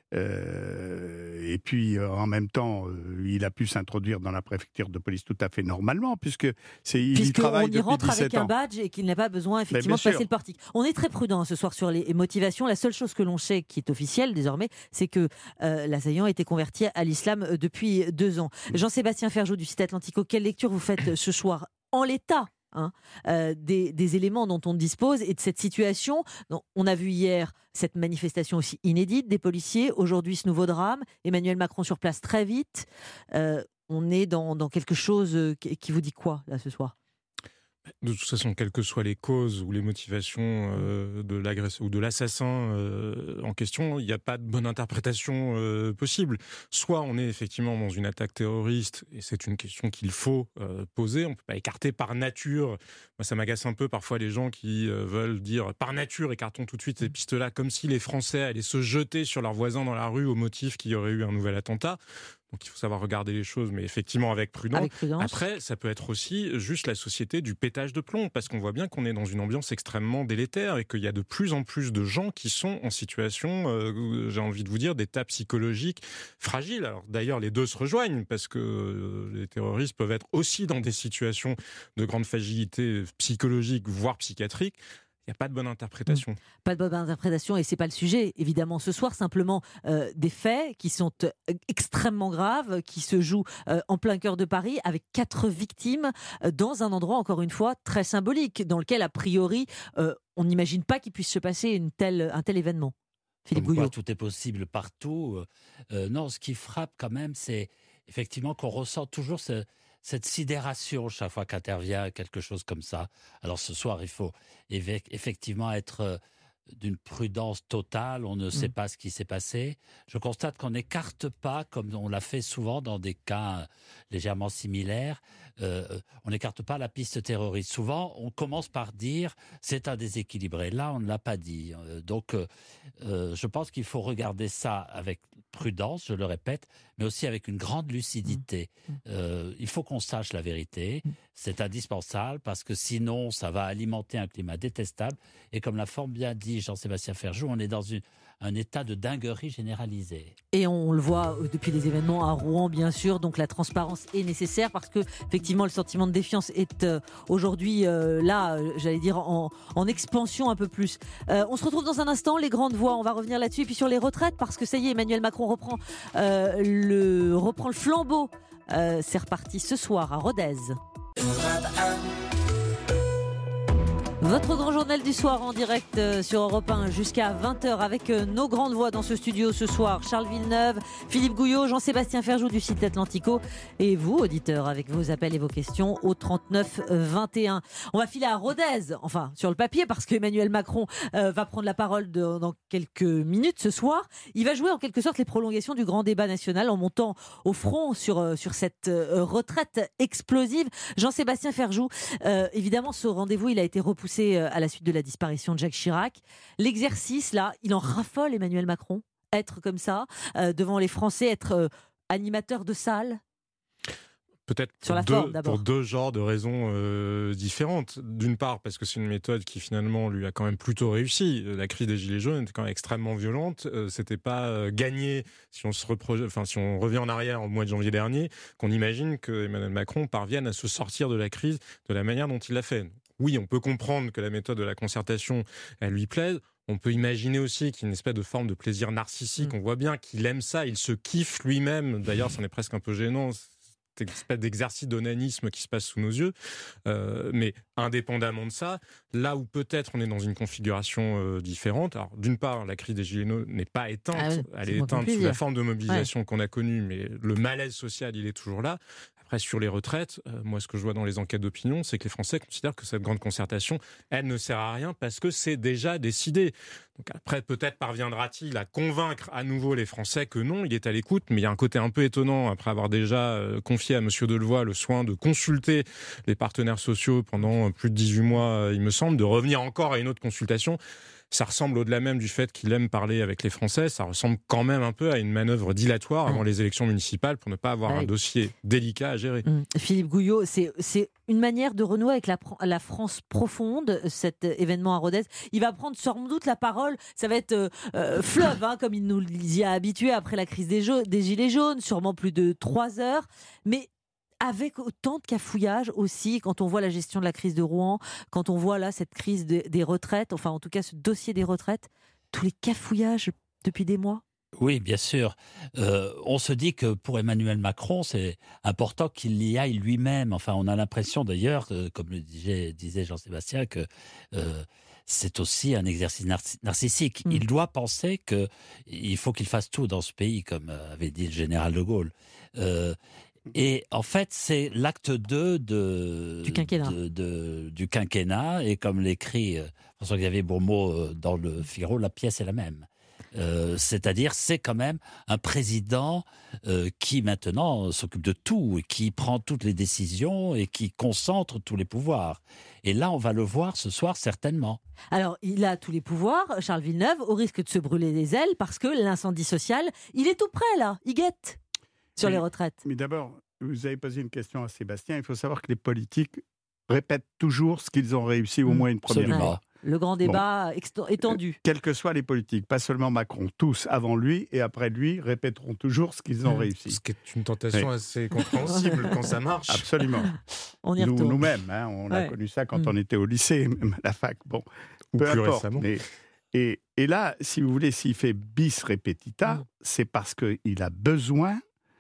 Euh, et puis, euh, en même temps, euh, il a pu s'introduire dans la préfecture de police tout à fait normalement, puisque c'est, il y travaille depuis dix-sept ans. Puisqu'on y rentre avec un badge et qu'il n'a pas besoin, effectivement, de passer le portique. On est très prudent ce soir sur les motivations. La seule chose que l'on sait, qui est officielle désormais, c'est que euh, l'assaillant a été converti à l'islam depuis deux ans. Jean-Sébastien Ferjou du site Atlantico, quelle lecture vous faites ce soir en l'état Hein, euh, des, des éléments dont on dispose et de cette situation? On a vu hier cette manifestation aussi inédite des policiers, aujourd'hui ce nouveau drame, Emmanuel Macron sur place très vite. Euh, on est dans, dans quelque chose qui, qui vous dit quoi là ce soir? De toute façon, quelles que soient les causes ou les motivations euh, de l'agresseur ou de l'assassin euh, en question, il n'y a pas de bonne interprétation euh, possible. Soit on est effectivement dans une attaque terroriste, et c'est une question qu'il faut euh, poser. On ne peut pas écarter par nature. Moi, ça m'agace un peu parfois les gens qui euh, veulent dire par nature, écartons tout de suite ces pistes-là, comme si les Français allaient se jeter sur leurs voisins dans la rue au motif qu'il y aurait eu un nouvel attentat. Donc il faut savoir regarder les choses, mais effectivement avec prudence. avec prudence. Après, ça peut être aussi juste la société du pétage de plomb, parce qu'on voit bien qu'on est dans une ambiance extrêmement délétère et qu'il y a de plus en plus de gens qui sont en situation, euh, j'ai envie de vous dire, d'état psychologique fragile. Alors d'ailleurs, les deux se rejoignent, parce que euh, les terroristes peuvent être aussi dans des situations de grande fragilité psychologique, voire psychiatrique. Il n'y a pas de bonne interprétation. Pas de bonne interprétation, et ce n'est pas le sujet, évidemment, ce soir. Simplement euh, des faits qui sont euh, extrêmement graves, qui se jouent euh, en plein cœur de Paris, avec quatre victimes, euh, dans un endroit, encore une fois, très symbolique, dans lequel, a priori, euh, on n'imagine pas qu'il puisse se passer une telle, un tel événement. Philippe Gouillot. Tout est possible partout. Euh, non, ce qui frappe quand même, c'est effectivement qu'on ressent toujours ce... cette sidération chaque fois qu'intervient quelque chose comme ça. Alors ce soir, il faut effectivement être d'une prudence totale. On ne sait pas ce qui s'est passé. Je constate qu'on n'écarte pas, comme on l'a fait souvent dans des cas légèrement similaires, euh, on n'écarte pas la piste terroriste. Souvent, on commence par dire c'est un déséquilibré. Là, on ne l'a pas dit. Donc, euh, je pense qu'il faut regarder ça avec prudence, je le répète, mais aussi avec une grande lucidité. Mmh. Euh, il faut qu'on sache la vérité. Mmh. C'est indispensable, parce que sinon, ça va alimenter un climat détestable. Et comme l'a fort bien dit Jean-Sébastien Ferjou, on est dans une, un état de dinguerie généralisée. Et on le voit depuis les événements à Rouen, bien sûr. Donc la transparence est nécessaire, parce que effectivement, le sentiment de défiance est euh, aujourd'hui euh, là, euh, j'allais dire, en, en expansion un peu plus. Euh, on se retrouve dans un instant, les grandes voix. On va revenir là-dessus, et puis sur les retraites, parce que ça y est, Emmanuel Macron reprend euh, le reprend le flambeau. Euh, c'est reparti ce soir à Rodez. Votre grand journal du soir en direct euh, sur Europe un jusqu'à vingt heures, avec euh, nos grandes voix dans ce studio ce soir. Charles Villeneuve, Philippe Gouillot, Jean-Sébastien Ferjou du site Atlantico, et vous, auditeurs, avec vos appels et vos questions au trente-neuf vingt et un. On va filer à Rodez, enfin sur le papier, parce qu'Emmanuel Macron euh, va prendre la parole de, dans quelques minutes ce soir. Il va jouer en quelque sorte les prolongations du grand débat national en montant au front sur, euh, sur cette euh, retraite explosive. Jean-Sébastien Ferjou, euh, évidemment ce rendez-vous il a été repoussé à la suite de la disparition de Jacques Chirac. L'exercice, là, il en raffole, Emmanuel Macron, être comme ça, euh, devant les Français, être euh, animateur de salle. Peut-être pour, deux, forme, pour deux genres de raisons euh, différentes. D'une part, parce que c'est une méthode qui finalement lui a quand même plutôt réussi. La crise des Gilets jaunes était quand même extrêmement violente. Euh, c'était pas euh, gagné, si on, se reproje... enfin, si on revient en arrière au mois de janvier dernier, qu'on imagine que Emmanuel Macron parvienne à se sortir de la crise de la manière dont il l'a fait. Oui, on peut comprendre que la méthode de la concertation, elle lui plaise. On peut imaginer aussi qu'il y a une espèce de forme de plaisir narcissique. Mmh. On voit bien qu'il aime ça, il se kiffe lui-même. D'ailleurs, c'en est presque un peu gênant. Cette espèce d'exercice d'onanisme qui se passe sous nos yeux. Euh, mais indépendamment de ça, là où peut-être on est dans une configuration euh, différente, alors d'une part, la crise des Gilets jaunes n'est pas éteinte, ah oui, elle est éteinte sous la forme de mobilisation ouais. qu'on a connue, mais le malaise social, il est toujours là. Après, sur les retraites, euh, moi, ce que je vois dans les enquêtes d'opinion, c'est que les Français considèrent que cette grande concertation, elle ne sert à rien parce que c'est déjà décidé. Donc après, peut-être parviendra-t-il à convaincre à nouveau les Français que non, il est à l'écoute, mais il y a un côté un peu étonnant, après avoir déjà euh, confié à M. Delevoye le soin de consulter les partenaires sociaux pendant plus de dix-huit mois, euh, il me semble, de revenir encore à une autre consultation. Ça ressemble, au-delà même du fait qu'il aime parler avec les Français, ça ressemble quand même un peu à une manœuvre dilatoire avant mmh. les élections municipales pour ne pas avoir ouais. un dossier délicat à gérer. Mmh. Philippe Gouillot, c'est, c'est une manière de renouer avec la, la France profonde, cet événement à Rodez. Il va prendre sans doute la parole, ça va être euh, fleuve, hein, comme il nous y a habitués après la crise des, ja- des Gilets jaunes, sûrement plus de trois heures. Mais avec autant de cafouillage aussi, quand on voit la gestion de la crise de Rouen, quand on voit là cette crise de, des retraites, enfin en tout cas ce dossier des retraites, tous les cafouillages depuis des mois. Oui, bien sûr. Euh, on se dit que pour Emmanuel Macron, c'est important qu'il y aille lui-même. Enfin, on a l'impression d'ailleurs, euh, comme le disait, disait Jean-Sébastien, que euh, c'est aussi un exercice narciss- narcissique. Mmh. Il doit penser qu'il faut qu'il fasse tout dans ce pays, comme avait dit le général de Gaulle. Euh, Et en fait, c'est l'acte deux de, du, quinquennat. De, de, du quinquennat. Et comme l'écrit euh, François-Xavier Beaumont dans le Figaro, la pièce est la même. Euh, c'est-à-dire, c'est quand même un président euh, qui maintenant s'occupe de tout, et qui prend toutes les décisions et qui concentre tous les pouvoirs. Et là, on va le voir ce soir certainement. Alors, il a tous les pouvoirs, Charles Villeneuve, au risque de se brûler les ailes, parce que l'incendie social, il est tout près là, il guette. Sur mais, les retraites. Mais d'abord, vous avez posé une question à Sébastien. Il faut savoir que les politiques répètent toujours ce qu'ils ont réussi au mmh, moins une première absolument. fois. Le grand débat bon. ext- étendu. Euh, quels que soient les politiques, pas seulement Macron, tous avant lui et après lui répéteront toujours ce qu'ils ont mmh. réussi. Ce qui est une tentation oui. assez compréhensible quand ça marche. Absolument. On y Nous, retourne. nous-mêmes, hein, on ouais. a connu ça quand mmh. on était au lycée, même à la fac. Bon, Ou peu plus importe. Récemment. Mais, et, et là, si vous voulez, s'il fait bis repetita, mmh. c'est parce qu'il a besoin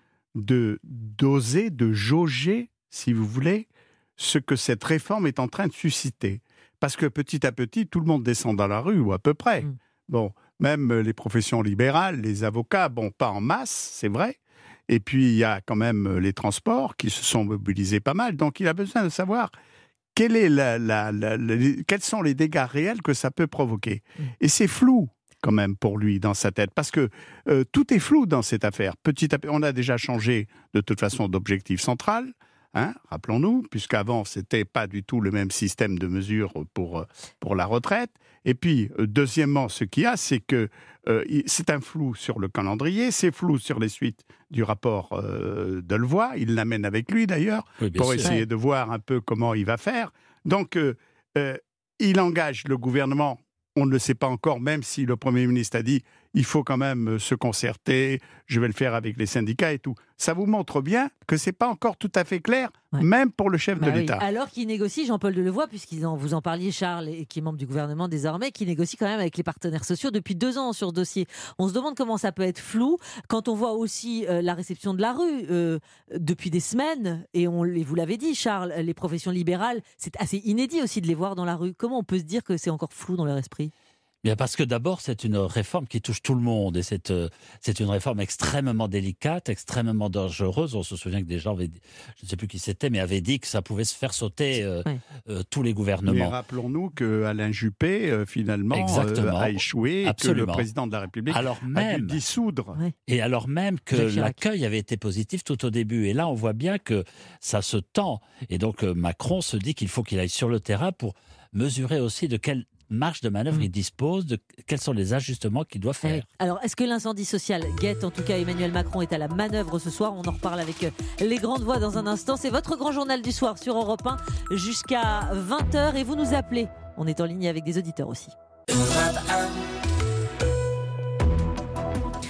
de d'oser, de jauger, si vous voulez, ce que cette réforme est en train de susciter. Parce que petit à petit, tout le monde descend dans la rue, ou à peu près. Mmh. Bon, même les professions libérales, les avocats, bon, pas en masse, c'est vrai. Et puis, il y a quand même les transports qui se sont mobilisés pas mal. Donc, il a besoin de savoir quelle est la, la, la, la, quels sont les dégâts réels que ça peut provoquer. Mmh. Et c'est flou quand même pour lui dans sa tête, parce que euh, tout est flou dans cette affaire. Petit à petit, on a déjà changé de toute façon d'objectif central, hein, rappelons-nous, puisqu'avant c'était pas du tout le même système de mesure pour pour la retraite. Et puis euh, deuxièmement, ce qu'il y a, c'est que euh, c'est un flou sur le calendrier, c'est flou sur les suites du rapport euh, Delevoye. Il l'amène avec lui d'ailleurs oui, pour sûr. essayer de voir un peu comment il va faire. Donc euh, euh, il engage le gouvernement. On ne le sait pas encore, même si le Premier ministre a dit il faut quand même se concerter, je vais le faire avec les syndicats et tout. Ça vous montre bien que ce n'est pas encore tout à fait clair, ouais. même pour le chef bah de oui. l'État. Alors qu'il négocie, Jean-Paul Delevoye, puisqu'il en, vous en parliez, Charles, et qui est membre du gouvernement désormais, qui négocie quand même avec les partenaires sociaux depuis deux ans sur ce dossier. On se demande comment ça peut être flou quand on voit aussi euh, la réception de la rue euh, depuis des semaines, et, on, et vous l'avez dit, Charles, les professions libérales, c'est assez inédit aussi de les voir dans la rue. Comment on peut se dire que c'est encore flou dans leur esprit ? Bien parce que d'abord, c'est une réforme qui touche tout le monde et c'est, euh, c'est une réforme extrêmement délicate, extrêmement dangereuse. On se souvient que des gens, avaient, je ne sais plus qui c'était, mais avaient dit que ça pouvait se faire sauter euh, oui. euh, tous les gouvernements. Mais rappelons-nous qu'Alain Juppé, euh, finalement, euh, a échoué Absolument. et que le président de la République alors même, a dû dissoudre. Oui. Et alors même que l'accueil avait été positif tout au début. Et là, on voit bien que ça se tend. Et donc, euh, Macron se dit qu'il faut qu'il aille sur le terrain pour mesurer aussi de quelle marge de manœuvre mmh. il dispose, de quels sont les ajustements qu'il doit faire. Alors, est-ce que l'incendie social guette ? En tout cas, Emmanuel Macron est à la manœuvre ce soir. On en reparle avec les grandes voix dans un instant. C'est votre grand journal du soir sur Europe un jusqu'à vingt heures et vous nous appelez. On est en ligne avec des auditeurs aussi.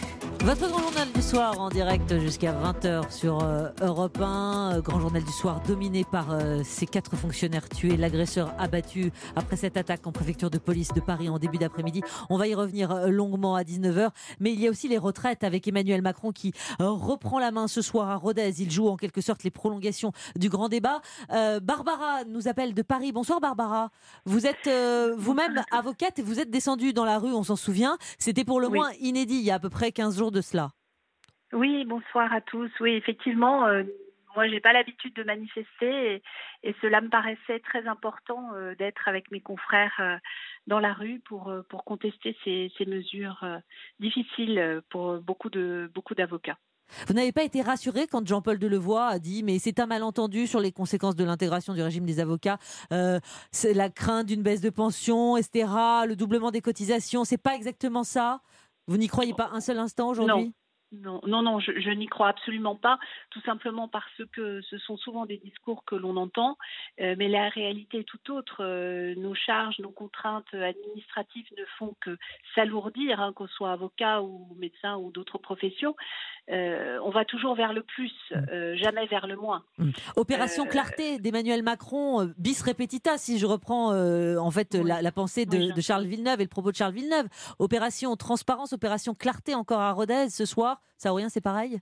Votre grand journal du soir en direct jusqu'à vingt heures sur euh, Europe un. Grand journal du soir dominé par euh, ces quatre fonctionnaires tués, l'agresseur abattu après cette attaque en préfecture de police de Paris en début d'après-midi. On va y revenir euh, longuement à dix-neuf heures. Mais il y a aussi les retraites avec Emmanuel Macron qui euh, reprend la main ce soir à Rodez. Il joue en quelque sorte les prolongations du grand débat. Euh, Barbara nous appelle de Paris. Bonsoir Barbara. Vous êtes euh, vous-même avocate et vous êtes descendue dans la rue, on s'en souvient. C'était pour le Oui. moins inédit il y a à peu près quinze jours de cela. Oui, bonsoir à tous. Oui, effectivement, euh, moi, j'ai pas l'habitude de manifester et, et cela me paraissait très important euh, d'être avec mes confrères euh, dans la rue pour, euh, pour contester ces, ces mesures euh, difficiles pour beaucoup de, beaucoup d'avocats. Vous n'avez pas été rassuré quand Jean-Paul Delevoye a dit mais c'est un malentendu sur les conséquences de l'intégration du régime des avocats, euh, c'est la crainte d'une baisse de pension, et cetera, le doublement des cotisations, c'est pas exactement ça? Vous n'y croyez pas un seul instant aujourd'hui? Non. Non, non, non, je, je n'y crois absolument pas, tout simplement parce que ce sont souvent des discours que l'on entend, euh, mais la réalité est tout autre. Euh, nos charges, nos contraintes administratives ne font que s'alourdir, hein, qu'on soit avocat ou médecin ou d'autres professions. Euh, on va toujours vers le plus, euh, jamais vers le moins. Mmh. Opération Euh, Clarté d'Emmanuel Macron, euh, bis repetita, si je reprends euh, en fait oui. la, la pensée de, Oui, de Charles Villeneuve et le propos de Charles Villeneuve. Opération Transparence, opération Clarté encore à Rodez ce soir. Saourien, c'est pareil?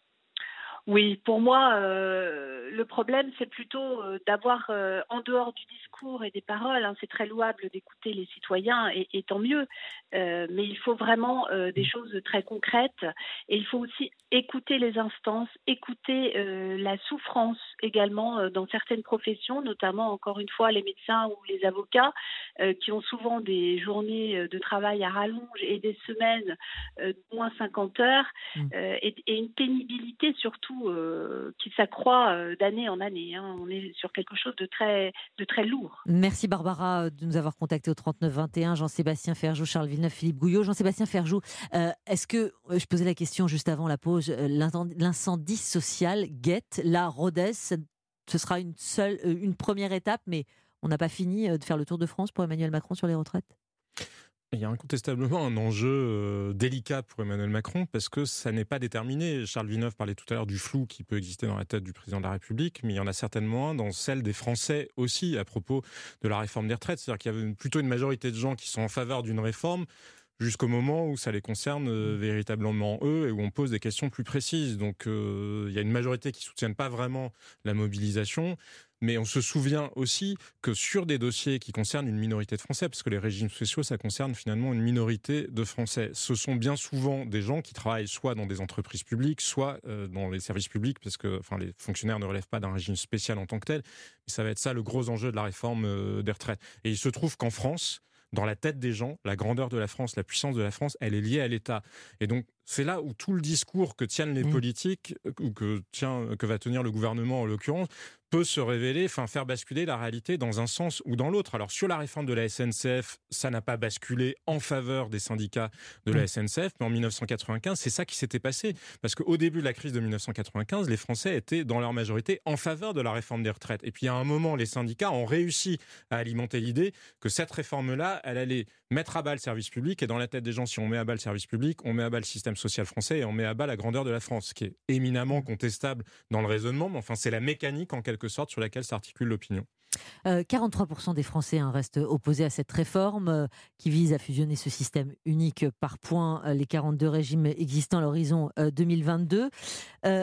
Oui, pour moi, euh, le problème, c'est plutôt euh, d'avoir, euh, en dehors du discours et des paroles, hein, c'est très louable d'écouter les citoyens, et, et tant mieux, euh, mais il faut vraiment euh, des choses très concrètes, et il faut aussi écouter les instances, écouter euh, la souffrance également euh, dans certaines professions, notamment, encore une fois, les médecins ou les avocats, euh, qui ont souvent des journées de travail à rallonge et des semaines euh, de moins cinquante heures, euh, et, et une pénibilité surtout Euh, qui s'accroît euh, d'année en année. Hein. On est sur quelque chose de très, de très lourd. Merci Barbara de nous avoir contacté au trente-neuf vingt et un. Jean-Sébastien Ferjou, Charles Villeneuve, Philippe Gouillot. Jean-Sébastien Ferjou, euh, est-ce que, je posais la question juste avant la pause, euh, l'incendie social guette la Rodez? Ce sera une seule, euh, une première étape, mais on n'a pas fini de faire le tour de France pour Emmanuel Macron sur les retraites? Il y a incontestablement un enjeu euh, délicat pour Emmanuel Macron parce que ça n'est pas déterminé. Charles Villeneuve parlait tout à l'heure du flou qui peut exister dans la tête du président de la République, mais il y en a certainement un dans celle des Français aussi à propos de la réforme des retraites. C'est-à-dire qu'il y avait plutôt une majorité de gens qui sont en faveur d'une réforme jusqu'au moment où ça les concerne euh, véritablement eux et où on pose des questions plus précises. Donc euh, il y a une majorité qui ne soutienne pas vraiment la mobilisation. Mais on se souvient aussi que sur des dossiers qui concernent une minorité de Français, parce que les régimes spéciaux, ça concerne finalement une minorité de Français, ce sont bien souvent des gens qui travaillent soit dans des entreprises publiques, soit euh, dans les services publics, parce que enfin, les fonctionnaires ne relèvent pas d'un régime spécial en tant que tel. Mais ça va être ça le gros enjeu de la réforme euh, des retraites. Et il se trouve qu'en France, dans la tête des gens, la grandeur de la France, la puissance de la France, elle est liée à l'État. Et donc, c'est là où tout le discours que tiennent les politiques, ou que, tient, que va tenir le gouvernement en l'occurrence, peut se révéler, enfin faire basculer la réalité dans un sens ou dans l'autre. Alors sur la réforme de la S N C F, ça n'a pas basculé en faveur des syndicats de la S N C F, mais en dix-neuf cent quatre-vingt-quinze, c'est ça qui s'était passé. Parce qu'au début de la crise de dix-neuf cent quatre-vingt-quinze, les Français étaient dans leur majorité en faveur de la réforme des retraites. Et puis à un moment, les syndicats ont réussi à alimenter l'idée que cette réforme-là, elle allait mettre à bas le service public. Et dans la tête des gens, si on met à bas le service public, on met à bas le système social français et on met à bas la grandeur de la France, ce qui est éminemment contestable dans le raisonnement, mais enfin c'est la mécanique en quelque sorte sur laquelle s'articule l'opinion. Euh, quarante-trois pour cent des Français hein, restent opposés à cette réforme euh, qui vise à fusionner ce système unique par points, euh, les quarante-deux régimes existants à l'horizon euh, deux mille vingt-deux. Euh,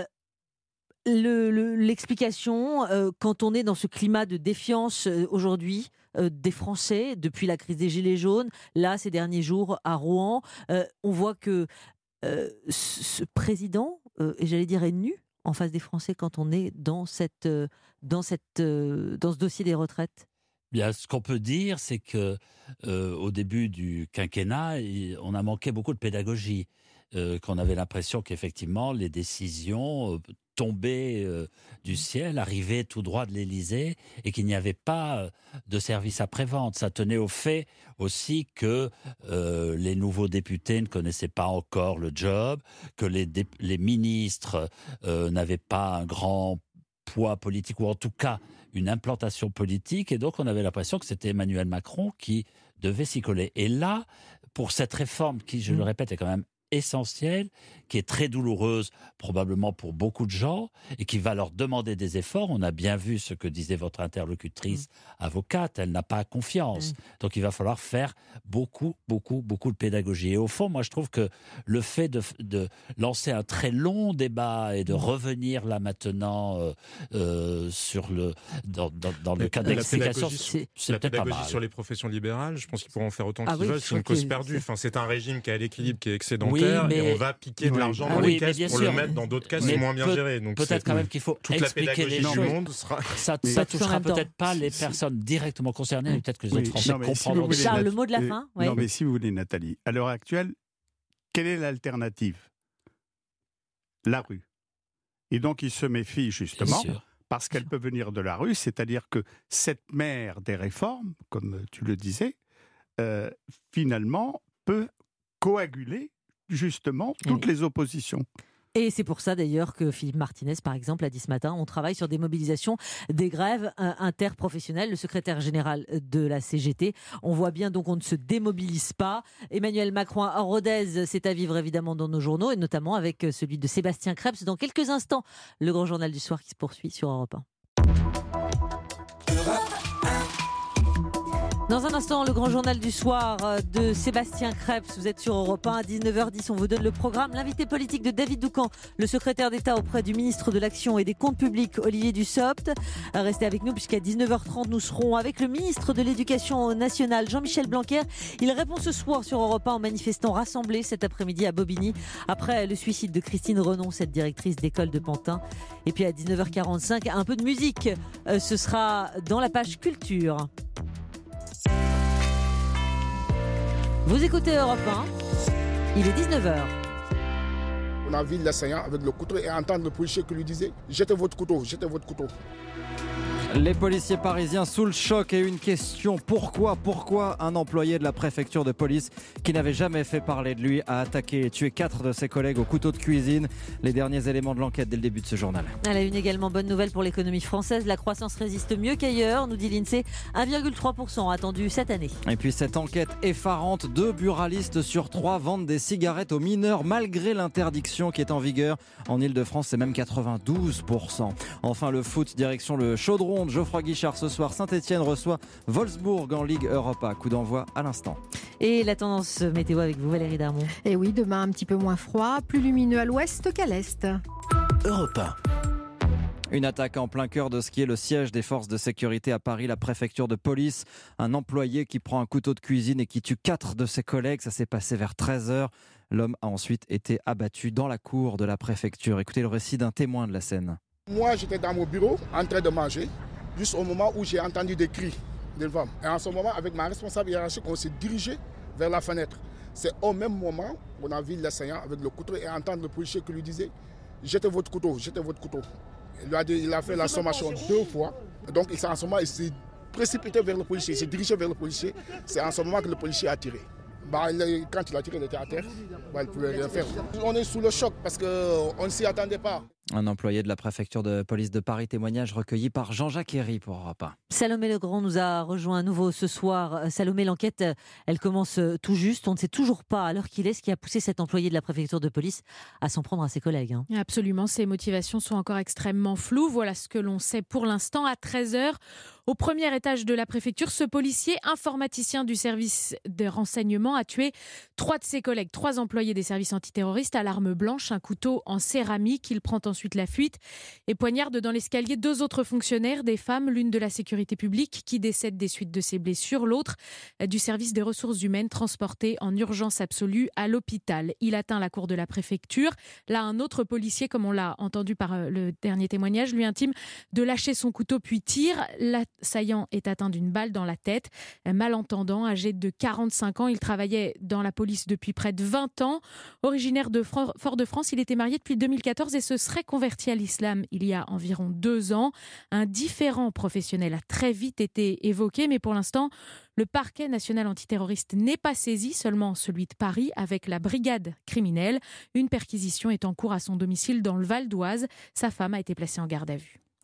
le, le, l'explication, euh, quand on est dans ce climat de défiance euh, aujourd'hui euh, des Français, depuis la crise des Gilets jaunes, là, ces derniers jours à Rouen, euh, on voit que euh, ce président, euh, et j'allais dire, est nu en face des Français quand on est dans, cette, euh, dans, cette, euh, dans ce dossier des retraites? Bien, ce qu'on peut dire, c'est que euh, au début du quinquennat, il, on a manqué beaucoup de pédagogie, euh, qu'on avait l'impression qu'effectivement les décisions euh, tombaient euh, du ciel, arrivaient tout droit de l'Élysée, et qu'il n'y avait pas euh, de service après-vente. Ça tenait au fait aussi que euh, les nouveaux députés ne connaissaient pas encore le job, que les, dé- les ministres euh, n'avaient pas un grand poids politique, ou en tout cas une implantation politique, et donc on avait l'impression que c'était Emmanuel Macron qui devait s'y coller. Et là, pour cette réforme qui, je le répète, est quand même essentielle, qui est très douloureuse, probablement pour beaucoup de gens, et qui va leur demander des efforts. On a bien vu ce que disait votre interlocutrice mmh. avocate, elle n'a pas confiance. Mmh. Donc il va falloir faire beaucoup, beaucoup, beaucoup de pédagogie. Et au fond, moi je trouve que le fait de, de lancer un très long débat et de revenir là maintenant euh, euh, sur le, dans, dans, dans le cadre d'explication, c'est, c'est la peut-être pas pédagogie mal. sur les professions libérales, je pense qu'ils pourront en faire autant Ah qu'ils oui, veulent, c'est une cause que perdue. c'est... Enfin, c'est un régime qui est à l'équilibre, qui est excédentaire, oui, mais... et on va piquer de l'argent ah dans oui, les caisses pour sûr. le mettre dans d'autres caisses, mais c'est moins bien peut, géré. Donc peut-être quand même qu'il faut toute expliquer les la choses. du monde sera... Ça ne touchera peut-être pas les personnes directement concernées, mais peut-être que les oui. autres Français non, comprendront. Si Charles, le mot de la euh, fin oui. Non, oui. mais si vous voulez, Nathalie, à l'heure actuelle, quelle est l'alternative ? La rue. Et donc, il se méfie justement parce qu'elle peut venir de la rue, c'est-à-dire que cette mère des réformes, comme tu le disais, euh, finalement, peut coaguler justement toutes oui. les oppositions. Et c'est pour ça d'ailleurs que Philippe Martinez, par exemple, a dit ce matin, on travaille sur des mobilisations, des grèves interprofessionnelles. Le secrétaire général de la C G T, on voit bien donc on ne se démobilise pas. Emmanuel Macron à Rodez, c'est à vivre évidemment dans nos journaux, et notamment avec celui de Sébastien Krebs. Dans quelques instants, le grand journal du soir qui se poursuit sur Europe un. Dans un instant, le grand journal du soir de Sébastien Krebs. Vous êtes sur Europe un à dix-neuf heures dix. On vous donne le programme. L'invité politique de David Doucan, le secrétaire d'État auprès du ministre de l'Action et des Comptes Publics, Olivier Dussopt. Restez avec nous puisqu'à dix-neuf heures trente, nous serons avec le ministre de l'Éducation nationale, Jean-Michel Blanquer. Il répond ce soir sur Europe un aux manifestants rassemblés cet après-midi à Bobigny après le suicide de Christine Renon, cette directrice d'école de Pantin. Et puis à dix-neuf heures quarante-cinq, un peu de musique. Ce sera dans la page culture. Vous écoutez Europe un, il est dix-neuf heures. On a vu l'assaillant avec le couteau et entendre le policier qui lui disait « Jetez votre couteau, jetez votre couteau ». Les policiers parisiens sous le choc et une question, pourquoi, pourquoi un employé de la préfecture de police qui n'avait jamais fait parler de lui a attaqué et tué quatre de ses collègues au couteau de cuisine. Les derniers éléments de l'enquête dès le début de ce journal. À la une également, bonne nouvelle pour l'économie française, la croissance résiste mieux qu'ailleurs, nous dit l'INSEE, un virgule trois pour cent attendu cette année. Et puis cette enquête effarante, deux buralistes sur trois vendent des cigarettes aux mineurs malgré l'interdiction qui est en vigueur. En Ile-de-France, c'est même quatre-vingt-douze pour cent. Enfin le foot, direction le Chaudron de Geoffroy Guichard ce soir. Saint-Etienne reçoit Wolfsburg en Ligue Europa. Coup d'envoi à l'instant. Et la tendance météo avec vous, Valérie Darmon. Et oui, demain un petit peu moins froid, plus lumineux à l'ouest qu'à l'est. Europe un. Une attaque en plein cœur de ce qui est le siège des forces de sécurité à Paris, la préfecture de police. Un employé qui prend un couteau de cuisine et qui tue quatre de ses collègues. Ça s'est passé vers treize heures. L'homme a ensuite été abattu dans la cour de la préfecture. Écoutez le récit d'un témoin de la scène. Moi, j'étais dans mon bureau en train de manger, juste au moment où j'ai entendu des cris d'une femme. Et en ce moment, avec ma responsable hiérarchique, on s'est dirigé vers la fenêtre. C'est au même moment qu'on a vu l'assaillant avec le couteau et entendre le policier qui lui disait « Jetez votre couteau, jetez votre couteau ». Il, lui a dit, il a fait la sommation deux fois. Donc en ce moment, il s'est précipité vers le policier, il s'est dirigé vers le policier. C'est en ce moment que le policier a tiré. Bah, il, quand il a tiré, il était à terre. Bah, il ne pouvait rien faire. On est sous le choc parce qu'on ne s'y attendait pas. Un employé de la préfecture de police de Paris, témoignage recueilli par Jean-Jacques Herry pour Europe un. Salomé Legrand nous a rejoint à nouveau ce soir. Salomé, l'enquête, elle commence tout juste. On ne sait toujours pas à l'heure qu'il est ce qui a poussé cet employé de la préfecture de police à s'en prendre à ses collègues. Hein. Absolument, ses motivations sont encore extrêmement floues. Voilà ce que l'on sait pour l'instant. À treize heures, au premier étage de la préfecture, ce policier informaticien du service de renseignement a tué trois de ses collègues, trois employés des services antiterroristes à l'arme blanche, un couteau en céramique. Il prend ensuite la fuite et poignarde dans l'escalier deux autres fonctionnaires, des femmes, l'une de la sécurité publique qui décède des suites de ses blessures, l'autre du service des ressources humaines transportée en urgence absolue à l'hôpital. Il atteint la cour de la préfecture. Là, un autre policier, comme on l'a entendu par le dernier témoignage, lui intime de lâcher son couteau puis tire. L'assaillant est atteint d'une balle dans la tête. Malentendant, âgé de quarante-cinq ans, il travaillait dans la police depuis près de vingt ans. Originaire de Fort-de-France, il était marié depuis deux mille quatorze et se serait converti à l'islam il y a environ deux ans. Un différend professionnel a très vite été évoqué, mais pour l'instant, le parquet national antiterroriste n'est pas saisi, seulement celui de Paris avec la brigade criminelle. Une perquisition est en cours à son domicile dans le Val d'Oise. Sa femme a été placée en garde à vue.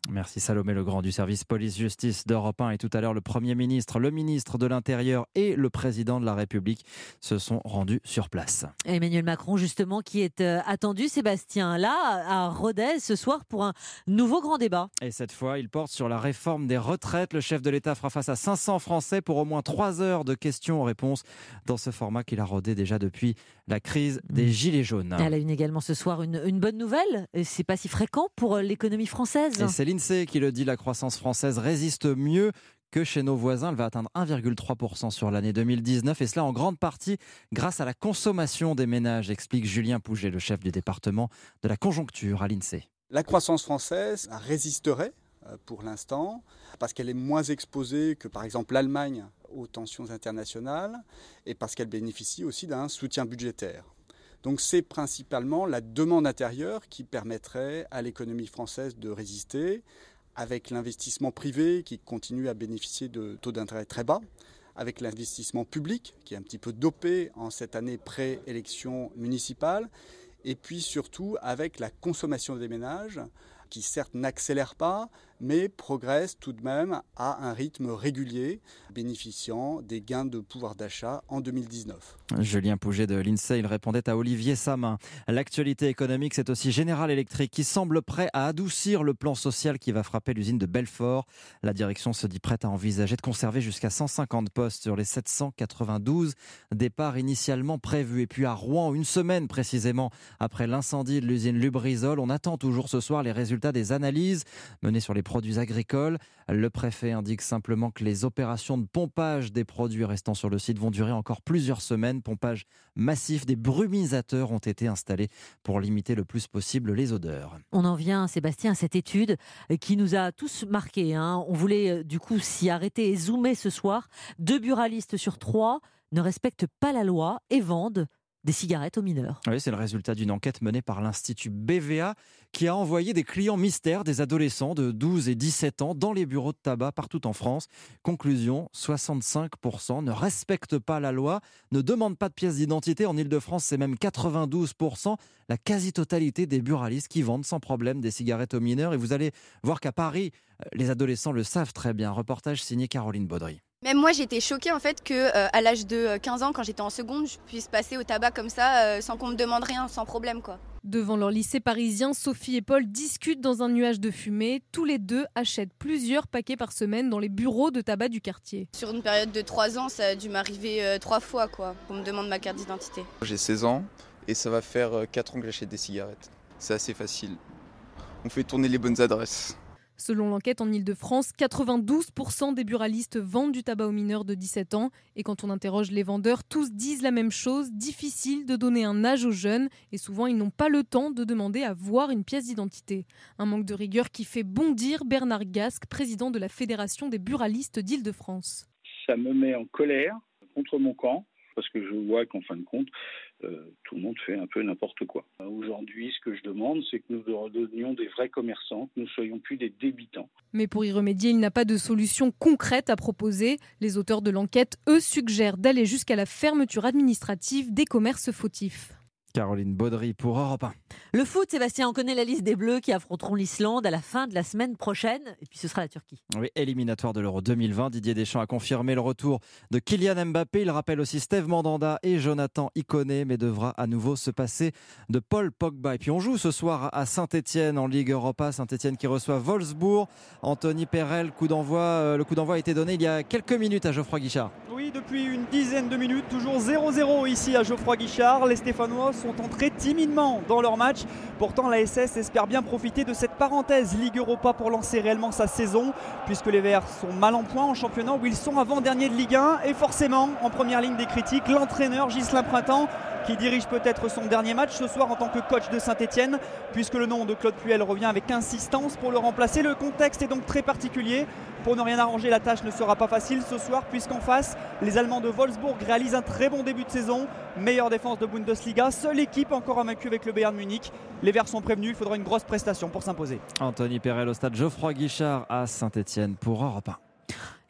Merci Salomé Legrand du service police-justice d'Europe un. Et tout à l'heure, le Premier ministre, le ministre de l'Intérieur et le président de la République se sont rendus sur place. Emmanuel Macron, justement, qui est euh, attendu, Sébastien, là, à Rodez, ce soir, pour un nouveau grand débat. Et cette fois, il porte sur la réforme des retraites. Le chef de l'État fera face à cinq cents Français pour au moins trois heures de questions-réponses dans ce format qu'il a rodé déjà depuis la crise des Gilets jaunes. Elle a une également ce soir une, une bonne nouvelle. C'est pas si fréquent pour l'économie française. Et c'est l'INSEE qui le dit, la croissance française résiste mieux que chez nos voisins. Elle va atteindre un virgule trois pour cent sur l'année deux mille dix-neuf et cela en grande partie grâce à la consommation des ménages, explique Julien Pouget, le chef du département de la conjoncture à l'INSEE. La croissance française résisterait pour l'instant parce qu'elle est moins exposée que par exemple l'Allemagne aux tensions internationales et parce qu'elle bénéficie aussi d'un soutien budgétaire. Donc c'est principalement la demande intérieure qui permettrait à l'économie française de résister, avec l'investissement privé qui continue à bénéficier de taux d'intérêt très bas, avec l'investissement public qui est un petit peu dopé en cette année pré-élection municipale, et puis surtout avec la consommation des ménages qui certes n'accélère pas, mais progresse tout de même à un rythme régulier, bénéficiant des gains de pouvoir d'achat en deux mille dix-neuf. Julien Pouget de l'INSEE, il répondait à Olivier Samin. L'actualité économique, c'est aussi General Electric qui semble prêt à adoucir le plan social qui va frapper l'usine de Belfort. La direction se dit prête à envisager de conserver jusqu'à cent cinquante postes sur les sept cent quatre-vingt-douze départs initialement prévus. Et puis à Rouen, une semaine précisément après l'incendie de l'usine Lubrizol, on attend toujours ce soir les résultats des analyses menées sur les produits agricoles. Le préfet indique simplement que les opérations de pompage des produits restant sur le site vont durer encore plusieurs semaines. Pompage massif, des brumisateurs ont été installés pour limiter le plus possible les odeurs. On en vient, Sébastien, à cette étude qui nous a tous marqués. Hein. On voulait du coup s'y arrêter et zoomer ce soir. Deux buralistes sur trois ne respectent pas la loi et vendent des cigarettes aux mineurs. Oui, c'est le résultat d'une enquête menée par l'Institut B V A qui a envoyé des clients mystères, des adolescents de douze et dix-sept ans, dans les bureaux de tabac partout en France. Conclusion, soixante-cinq pour cent ne respectent pas la loi, ne demandent pas de pièce d'identité. En Ile-de-France, c'est même quatre-vingt-douze pour cent, la quasi-totalité des buralistes qui vendent sans problème des cigarettes aux mineurs. Et vous allez voir qu'à Paris, les adolescents le savent très bien. Reportage signé Caroline Baudry. Même moi, j'étais choquée en fait que, euh, à l'âge de quinze ans, quand j'étais en seconde, je puisse passer au tabac comme ça, euh, sans qu'on me demande rien, sans problème, quoi. Devant leur lycée parisien, Sophie et Paul discutent dans un nuage de fumée. Tous les deux achètent plusieurs paquets par semaine dans les bureaux de tabac du quartier. Sur une période de trois ans, ça a dû m'arriver euh, trois fois, quoi, qu'on me demande ma carte d'identité. J'ai seize ans et ça va faire euh, quatre ans que j'achète des cigarettes. C'est assez facile. On fait tourner les bonnes adresses. Selon l'enquête en Ile-de-France, quatre-vingt-douze pour cent des buralistes vendent du tabac aux mineurs de dix-sept ans. Et quand on interroge les vendeurs, tous disent la même chose, difficile de donner un âge aux jeunes. Et souvent, ils n'ont pas le temps de demander à voir une pièce d'identité. Un manque de rigueur qui fait bondir Bernard Gasque, président de la Fédération des buralistes d'Île-de-France. Ça me met en colère contre mon camp, parce que je vois qu'en fin de compte, euh, tout le monde fait un peu n'importe quoi. Aujourd'hui, ce que je demande, c'est que nous redevenions des vrais commerçants, que nous ne soyons plus des débitants. Mais pour y remédier, il n'a pas de solution concrète à proposer. Les auteurs de l'enquête, eux, suggèrent d'aller jusqu'à la fermeture administrative des commerces fautifs. Caroline Baudry pour Europe un. Le foot, Sébastien, on connaît la liste des Bleus qui affronteront l'Islande à la fin de la semaine prochaine. Et puis ce sera la Turquie. Oui, éliminatoire de l'Euro deux mille vingt. Didier Deschamps a confirmé le retour de Kylian Mbappé. Il rappelle aussi Steve Mandanda et Jonathan Iconé, mais devra à nouveau se passer de Paul Pogba. Et puis on joue ce soir à Saint-Etienne en Ligue Europa. Saint-Etienne qui reçoit Wolfsburg. Anthony Perel, coup d'envoi, euh, le coup d'envoi a été donné il y a quelques minutes à Geoffroy Guichard. Oui, depuis une dizaine de minutes, toujours zéro zéro ici à Geoffroy Guichard. Les Stéphanois sont entrés timidement dans leur match. Pourtant, la S S espère bien profiter de cette parenthèse Ligue Europa pour lancer réellement sa saison, puisque les Verts sont mal en point en championnat où ils sont avant-derniers de Ligue un. Et forcément, en première ligne des critiques, l'entraîneur Ghislain Printemps, qui dirige peut-être son dernier match ce soir en tant que coach de Saint-Etienne, puisque le nom de Claude Puel revient avec insistance pour le remplacer. Le contexte est donc très particulier. Pour ne rien arranger, la tâche ne sera pas facile ce soir, puisqu'en face, les Allemands de Wolfsburg réalisent un très bon début de saison. Meilleure défense de Bundesliga, seule équipe encore invaincue avec le Bayern Munich. Les Verts sont prévenus, il faudra une grosse prestation pour s'imposer. Anthony Perel au stade Geoffroy Guichard à Saint-Etienne pour Europe un.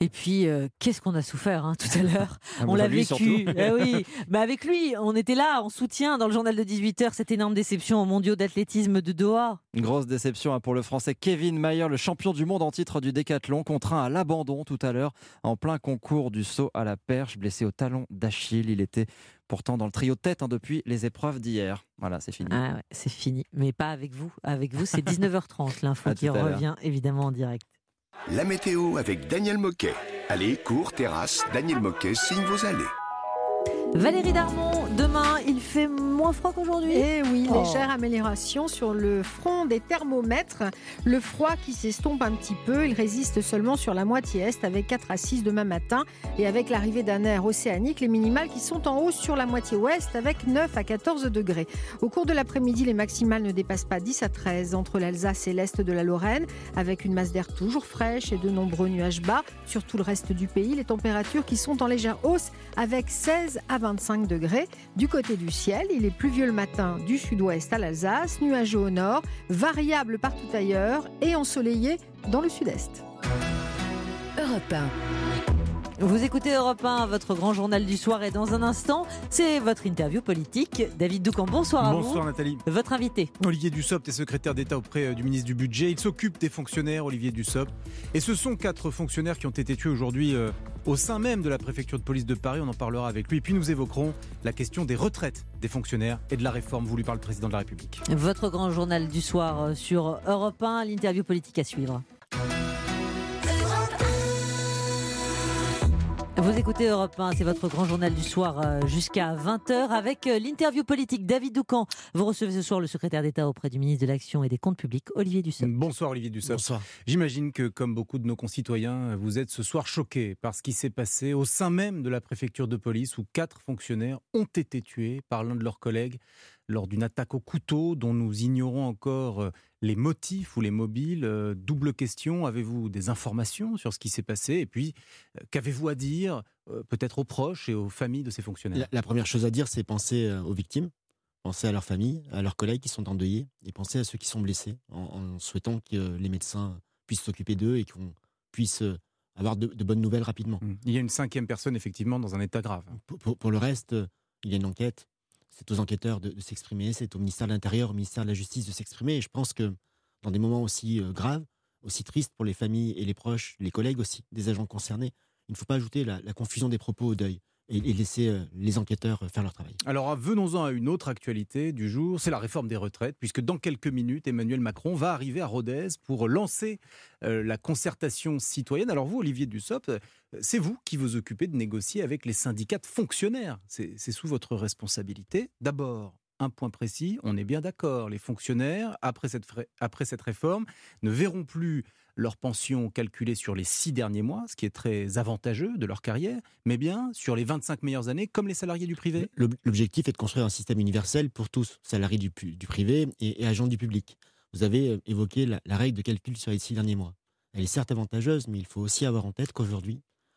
Et puis, euh, qu'est-ce qu'on a souffert hein, tout à l'heure. Ah, On l'a lui, vécu. Eh oui. Mais avec lui, on était là, en soutien dans le journal de dix-huit heures, cette énorme déception aux mondiaux d'athlétisme de Doha. Une grosse déception hein, pour le Français Kevin Mayer, le champion du monde en titre du décathlon, contraint à l'abandon tout à l'heure en plein concours du saut à la perche, blessé au talon d'Achille. Il était pourtant dans le trio de tête hein, depuis les épreuves d'hier. Voilà, c'est fini. Ah ouais, c'est fini, mais pas avec vous. Avec vous, c'est dix-neuf heures trente, l'info À qui tout à l'heure. revient évidemment en direct. La météo avec Daniel Moquet. Allez, cours, terrasse, Daniel Moquet signe vos allées. Valérie Darmon, demain, il fait moins froid qu'aujourd'hui. Eh oui, Oh. légère amélioration sur le front des thermomètres. Le froid qui s'estompe un petit peu, il résiste seulement sur la moitié est avec quatre à six demain matin. Et avec l'arrivée d'un air océanique, les minimales qui sont en hausse sur la moitié ouest avec neuf à quatorze degrés. Au cours de l'après-midi, les maximales ne dépassent pas dix à treize entre l'Alsace et l'est de la Lorraine, avec une masse d'air toujours fraîche et de nombreux nuages bas. Sur tout le reste du pays, les températures qui sont en légère hausse avec seize à vingt-cinq degrés. Du côté du ciel, il est pluvieux le matin du sud-ouest à l'Alsace, nuageux au nord, variable partout ailleurs et ensoleillé dans le sud-est. Europe un. Vous écoutez Europe un, votre grand journal du soir, et dans un instant, c'est votre interview politique. David Doucan, bonsoir à vous. Bonsoir Nathalie. Votre invité. Olivier Dussopt est secrétaire d'État auprès du ministre du Budget. Il s'occupe des fonctionnaires, Olivier Dussopt. Et ce sont quatre fonctionnaires qui ont été tués aujourd'hui euh, au sein même de la préfecture de police de Paris. On en parlera avec lui. Et puis nous évoquerons la question des retraites des fonctionnaires et de la réforme voulue par le président de la République. Votre grand journal du soir sur Europe un, l'interview politique à suivre. Vous écoutez Europe un, c'est votre grand journal du soir jusqu'à vingt heures avec l'interview politique. David Doucan, vous recevez ce soir le secrétaire d'État auprès du ministre de l'Action et des Comptes Publics, Olivier Dussopt. Bonsoir Olivier Dussopt. Bonsoir. J'imagine que comme beaucoup de nos concitoyens, vous êtes ce soir choqués par ce qui s'est passé au sein même de la préfecture de police où quatre fonctionnaires ont été tués par l'un de leurs collègues lors d'une attaque au couteau dont nous ignorons encore les motifs ou les mobiles. Euh, double question, avez-vous des informations sur ce qui s'est passé? Et puis, euh, qu'avez-vous à dire euh, peut-être aux proches et aux familles de ces fonctionnaires? La, la première chose à dire, c'est penser euh, aux victimes, penser à leurs familles, à leurs collègues qui sont endeuillés, et penser à ceux qui sont blessés, en, en souhaitant que euh, les médecins puissent s'occuper d'eux et qu'on puisse euh, avoir de, de bonnes nouvelles rapidement. Mmh. Il y a une cinquième personne, effectivement, dans un état grave. Pour, pour, pour le reste, euh, il y a une enquête. C'est aux enquêteurs de, de s'exprimer, c'est au ministère de l'Intérieur, au ministère de la Justice de s'exprimer. Et je pense que dans des moments aussi euh, graves, aussi tristes pour les familles et les proches, les collègues aussi, des agents concernés, il ne faut pas ajouter la, la confusion des propos au deuil et, et laisser euh, les enquêteurs euh, faire leur travail. Alors venons-en à une autre actualité du jour, c'est la réforme des retraites, puisque dans quelques minutes, Emmanuel Macron va arriver à Rodez pour lancer euh, la concertation citoyenne. Alors vous, Olivier Dussopt, c'est vous qui vous occupez de négocier avec les syndicats de fonctionnaires. C'est, c'est sous votre responsabilité. D'abord, un point précis, on est bien d'accord, les fonctionnaires, après cette, après cette réforme, ne verront plus leur pension calculée sur les six derniers mois, ce qui est très avantageux de leur carrière, mais bien sur les vingt-cinq meilleures années, comme les salariés du privé. L'objectif est de construire un système universel pour tous, salariés du, du privé et, et agents du public. Vous avez évoqué la, la règle de calcul sur les six derniers mois. Elle est certes avantageuse, mais il faut aussi avoir en tête qu'aujourd'hui,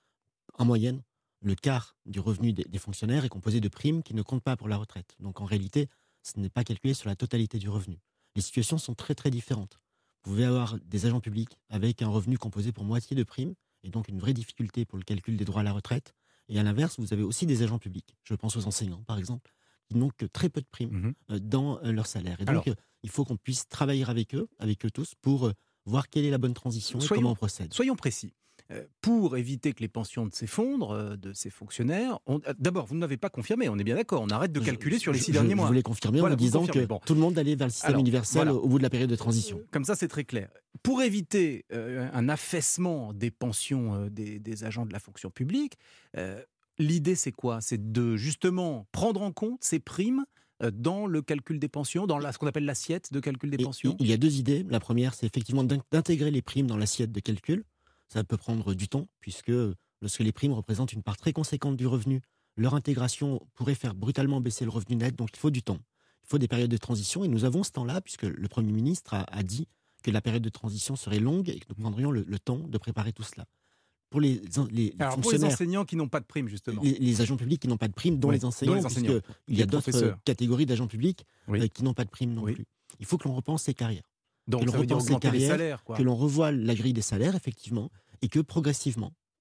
en moyenne, le quart du revenu des, des fonctionnaires est composé de primes qui ne comptent pas pour la retraite. Donc en réalité, ce n'est pas calculé sur la totalité du revenu. Les situations sont très très différentes. Vous pouvez avoir des agents publics avec un revenu composé pour moitié de primes, et donc une vraie difficulté pour le calcul des droits à la retraite. Et à l'inverse, vous avez aussi des agents publics, je pense aux enseignants par exemple, qui n'ont que très peu de primes mmh. dans leur salaire. Et donc Alors, il faut qu'on puisse travailler avec eux, avec eux tous, pour voir quelle est la bonne transition soyons, et comment on procède. Soyons précis. Pour éviter que les pensions s'effondrent de ces fonctionnaires, on... d'abord, vous ne l'avez pas confirmé, on est bien d'accord, on arrête de calculer je, sur les six je, derniers je mois. Je voulais confirmer voilà, en vous disant vous que bon. tout le monde allait vers le système Alors, universel voilà. au bout de la période de transition. Comme ça, c'est très clair. Pour éviter euh, un affaissement des pensions euh, des, des agents de la fonction publique, euh, l'idée, c'est quoi? C'est de justement prendre en compte ces primes dans le calcul des pensions, dans la, ce qu'on appelle l'assiette de calcul des et, pensions. Il y a deux idées. La première, c'est effectivement d'intégrer les primes dans l'assiette de calcul. Ça peut prendre du temps, puisque lorsque les primes représentent une part très conséquente du revenu, leur intégration pourrait faire brutalement baisser le revenu net, donc il faut du temps. Il faut des périodes de transition, et nous avons ce temps-là, puisque le Premier ministre a, a dit que la période de transition serait longue et que nous prendrions le, le temps de préparer tout cela. Pour les, les, les Alors pour les enseignants qui n'ont pas de prime, justement. Les, les agents publics qui n'ont pas de prime, dont oui, les enseignants, puisqu'il y a d'autres catégories d'agents publics oui. euh, qui n'ont pas de prime non oui. plus. Il faut que l'on repense ces carrières. Donc que l'on ça veut dire repense ces carrières, les salaires, quoi. que l'on revoie la grille des salaires, effectivement, et que progressivement,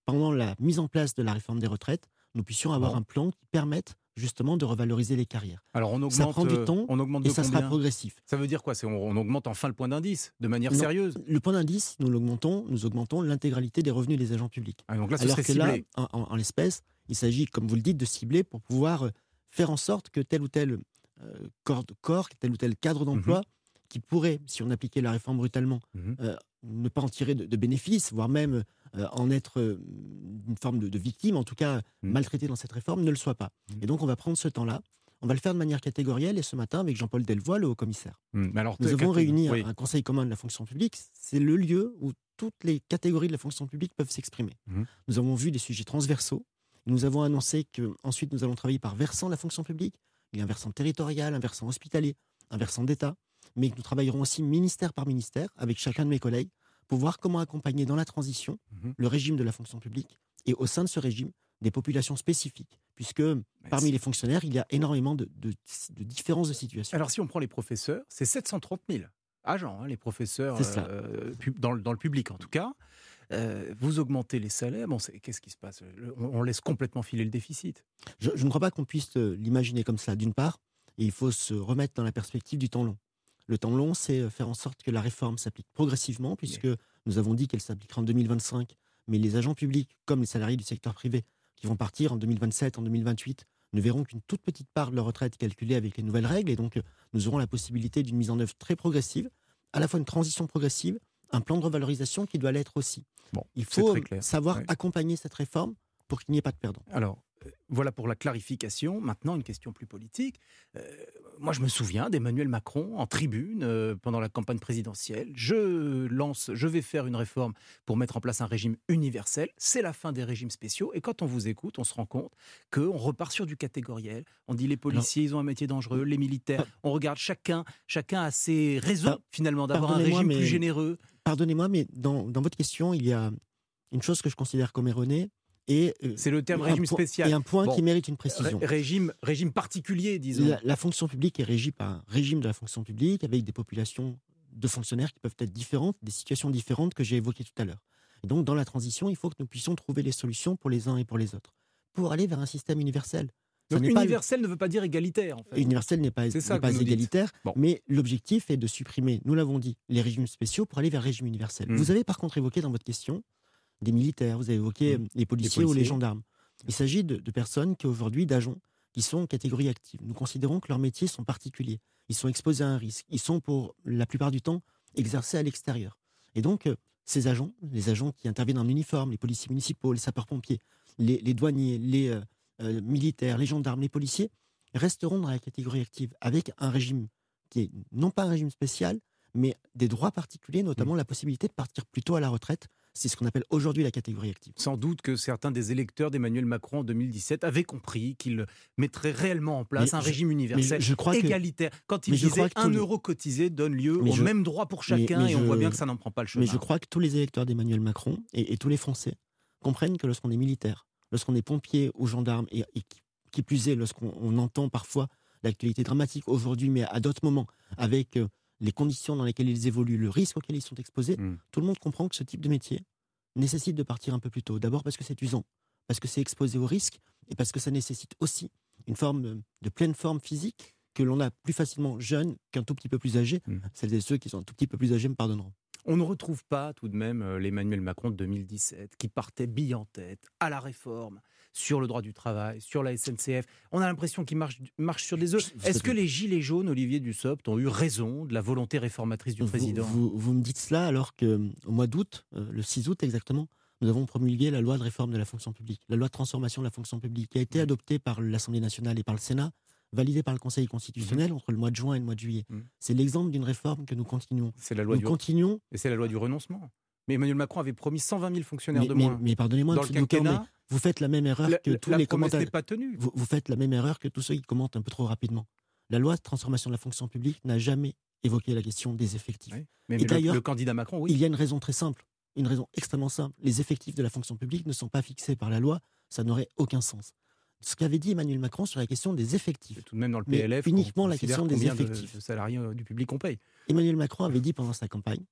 pendant la mise en place de la réforme des retraites, nous puissions avoir Bon. un plan qui permette justement de revaloriser les carrières. Alors on augmente, ça prend du euh, temps on augmente de et ça combien sera progressif. Ça veut dire quoi? C'est on, on augmente enfin le point d'indice de manière Non, sérieuse. Le point d'indice, nous l'augmentons, nous augmentons l'intégralité des revenus des agents publics. Ah, donc là, ce Alors serait que là, ciblé. en, en- en l'espèce, il s'agit, comme vous le dites, de cibler pour pouvoir euh, faire en sorte que tel ou tel euh, corps, de corps, tel ou tel cadre d'emploi, qui pourrait, si on appliquait la réforme brutalement, Mhm. euh, ne pas en tirer de, de bénéfices, voire même euh, en être euh, une forme de, de victime, en tout cas maltraité dans cette réforme, ne le soit pas. Et donc on va prendre ce temps-là, on va le faire de manière catégorielle, et ce matin, avec Jean-Paul Delevoye, le haut-commissaire, Hum, mais alors, nous t'es- avons caté- réuni un- oui. un conseil commun de la fonction publique. C'est le lieu où toutes les catégories de la fonction publique peuvent s'exprimer. Mhm. Nous avons vu des sujets transversaux. Nous avons annoncé qu'ensuite nous allons travailler par versant de la fonction publique. Il y a un versant territorial, un versant hospitalier, un versant d'État, mais que nous travaillerons aussi ministère par ministère avec chacun de mes collègues pour voir comment accompagner dans la transition Mhm. le régime de la fonction publique et au sein de ce régime des populations spécifiques, puisque parmi les fonctionnaires, il y a énormément de, de- de différences de situation. Alors si on prend les professeurs, c'est sept cent trente mille agents, hein, les professeurs C'est ça. euh, pub- dans, le- dans le public en tout cas. Euh, vous augmentez les salaires, bon, c'est- qu'est-ce qui se passe? on, on laisse complètement filer le déficit. Je, je ne crois pas qu'on puisse euh, l'imaginer comme ça, d'une part, et il faut se remettre dans la perspective du temps long. Le temps long, c'est euh, faire en sorte que la réforme s'applique progressivement, puisque nous avons dit qu'elle s'appliquera en deux mille vingt-cinq, mais les agents publics, comme les salariés du secteur privé, qui vont partir en deux mille vingt-sept, en deux mille vingt-huit, ne verront qu'une toute petite part de leur retraite calculée avec les nouvelles règles, et donc euh, nous aurons la possibilité d'une mise en œuvre très progressive, à la fois une transition progressive, un plan de revalorisation qui doit l'être aussi. Il c'est faut très clair. savoir Ouais. accompagner cette réforme pour qu'il n'y ait pas de perdants. Alors, euh, voilà pour la clarification. Maintenant, une question plus politique. Euh, moi, je me souviens d'Emmanuel Macron en tribune euh, pendant la campagne présidentielle. Je lance, je vais faire une réforme pour mettre en place un régime universel. C'est la fin des régimes spéciaux. Et quand on vous écoute, on se rend compte qu'on repart sur du catégoriel. On dit les policiers, ils ont un métier dangereux, les militaires. On regarde chacun, chacun a ses raisons Par- finalement d'avoir un Pardonnez-moi, régime mais- plus généreux. Pardonnez-moi, mais dans, dans votre question, il y a une chose que je considère comme erronée. Et, euh, C'est le terme un régime point- spécial. Et un point Bon, qui mérite une précision. ré- Régime, régime particulier, disons. La, la fonction publique est régie par un régime de la fonction publique avec des populations de fonctionnaires qui peuvent être différentes, des situations différentes que j'ai évoquées tout à l'heure. Et donc, dans la transition, il faut que nous puissions trouver les solutions pour les uns et pour les autres, pour aller vers un système universel. Ça Donc n'est pas- universel ne veut pas dire égalitaire, en fait. Universel n'est pas, C'est ça n'est que pas vous nous dites. égalitaire, Bon. mais l'objectif est de supprimer, nous l'avons dit, les régimes spéciaux pour aller vers le régime universel. Mm. Vous avez par contre évoqué dans votre question des militaires, vous avez évoqué Mm. les, policiers ou les policiers. gendarmes. Il s'agit de, de personnes qui aujourd'hui, d'agents, qui sont en catégorie active. Nous considérons que leurs métiers sont particuliers. Ils sont exposés à un risque. Ils sont pour la plupart du temps exercés à l'extérieur. Et donc, euh, ces agents, les agents qui interviennent en uniforme, les policiers municipaux, les sapeurs-pompiers, les, les douaniers, les euh, euh, militaires, les gendarmes, les policiers, resteront dans la catégorie active avec un régime qui est non pas un régime spécial, mais des droits particuliers, notamment la possibilité de partir plus tôt à la retraite. C'est ce qu'on appelle aujourd'hui la catégorie active. Sans doute que certains des électeurs d'Emmanuel Macron en deux mille dix-sept avaient compris qu'il mettrait réellement en place Mais un je- régime universel mais je- je crois que- égalitaire. Quand il mais je disait crois que un tous les- euro cotisé donne lieu Mais au je- même droit pour mais- chacun, mais et on je- voit bien que ça n'en prend pas le chemin. Mais je crois que tous les électeurs d'Emmanuel Macron et, et tous les Français comprennent que lorsqu'on est militaire, lorsqu'on est pompier ou gendarme, et, et qui, qui plus est, lorsqu'on on entend parfois l'actualité dramatique aujourd'hui, mais à d'autres moments, avec euh, les conditions dans lesquelles ils évoluent, le risque auquel ils sont exposés, Mm. tout le monde comprend que ce type de métier nécessite de partir un peu plus tôt. D'abord parce que c'est usant, parce que c'est exposé au risque, et parce que ça nécessite aussi une forme euh, de pleine forme physique que l'on a plus facilement jeune qu'un tout petit peu plus âgé. Mm. Celles et ceux qui sont un tout petit peu plus âgés me pardonneront. On ne retrouve pas tout de même euh, l'Emmanuel Macron de deux mille dix-sept qui partait bille en tête à la réforme, sur le droit du travail, sur la S N C F. On a l'impression qu'il marche, marche sur des œufs. Est-ce que les gilets jaunes, Olivier Dussopt, ont eu raison de la volonté réformatrice du Vous- président? Vous, vous me dites cela alors qu'au mois d'août, euh, le six août exactement, nous avons promulgué la loi de réforme de la fonction publique, la loi de transformation de la fonction publique, qui a été adoptée par l'Assemblée nationale et par le Sénat, validée par le Conseil constitutionnel entre le mois de juin et le mois de juillet. Mhm. C'est l'exemple d'une réforme que nous continuons. C'est la loi nous du continuons. Et c'est la loi du renoncement. Mais Emmanuel Macron avait promis cent vingt mille fonctionnaires Mais, de mais- moins. mais pardonnez-moi, Dans le monsieur Doucan, quinquennat, mais vous faites la même erreur la- que la- tous la les promesse commentateurs. n'est pas tenue. Vous, vous faites la même erreur que tous ceux qui commentent un peu trop rapidement. La loi de transformation de la fonction publique n'a jamais évoqué la question des effectifs. Oui, mais Et le- d'ailleurs, le candidat Macron, oui. il y a une raison très simple, une raison extrêmement simple. Les effectifs de la fonction publique ne sont pas fixés par la loi, ça n'aurait aucun sens. Ce qu'avait dit Emmanuel Macron sur la question des effectifs. Tout de même dans le Mais P L F, uniquement on la considère question des combien de- effectifs. de salariés euh, du public on paye. Emmanuel Macron avait dit pendant sa campagne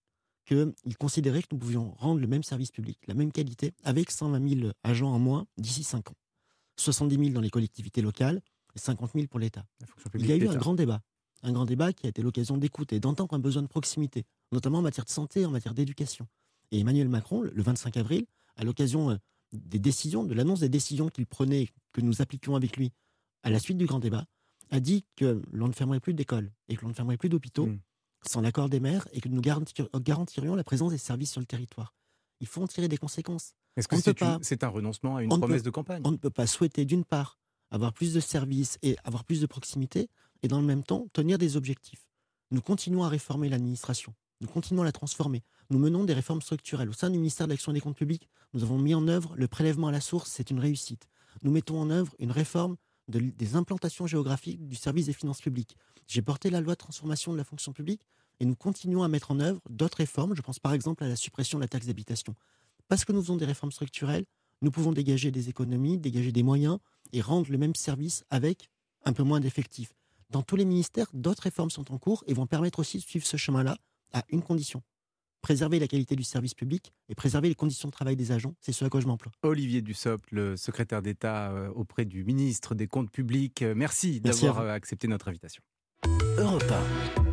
qu'ils considéraient que nous pouvions rendre le même service public, la même qualité, avec cent vingt mille agents en moins d'ici cinq ans. soixante-dix mille dans les collectivités locales et cinquante mille pour l'État. Il y a eu un grand débat. Un grand débat qui a été l'occasion d'écouter, d'entendre un besoin de proximité, notamment en matière de santé, en matière d'éducation. Et Emmanuel Macron, le vingt-cinq avril, à l'occasion des décisions, de l'annonce des décisions qu'il prenait, que nous appliquions avec lui à la suite du grand débat, a dit que l'on ne fermerait plus d'écoles et que l'on ne fermerait plus d'hôpitaux mmh. sans l'accord des maires et que nous garantir, garantirions la présence des services sur le territoire. Il faut en tirer des conséquences. Est-ce que c'est, pas, une, c'est un renoncement à une promesse peut, de campagne ? On ne peut pas souhaiter, d'une part, avoir plus de services et avoir plus de proximité, et dans le même temps, tenir des objectifs. Nous continuons à réformer l'administration. Nous continuons à la transformer. Nous menons des réformes structurelles. Au sein du ministère de l'Action et des Comptes Publics, nous avons mis en œuvre le prélèvement à la source. C'est une réussite. Nous mettons en œuvre une réforme de, des implantations géographiques du service des finances publiques. J'ai porté la loi de transformation de la fonction publique et nous continuons à mettre en œuvre d'autres réformes. Je pense par exemple à la suppression de la taxe d'habitation. Parce que nous faisons des réformes structurelles, nous pouvons dégager des économies, dégager des moyens et rendre le même service avec un peu moins d'effectifs. Dans tous les ministères, d'autres réformes sont en cours et vont permettre aussi de suivre ce chemin-là à une condition. Préserver la qualité du service public et préserver les conditions de travail des agents, c'est ce à quoi je m'emploie. Olivier Dussopt, le secrétaire d'État auprès du ministre des Comptes Publics, merci, merci d'avoir accepté notre invitation. Europe un.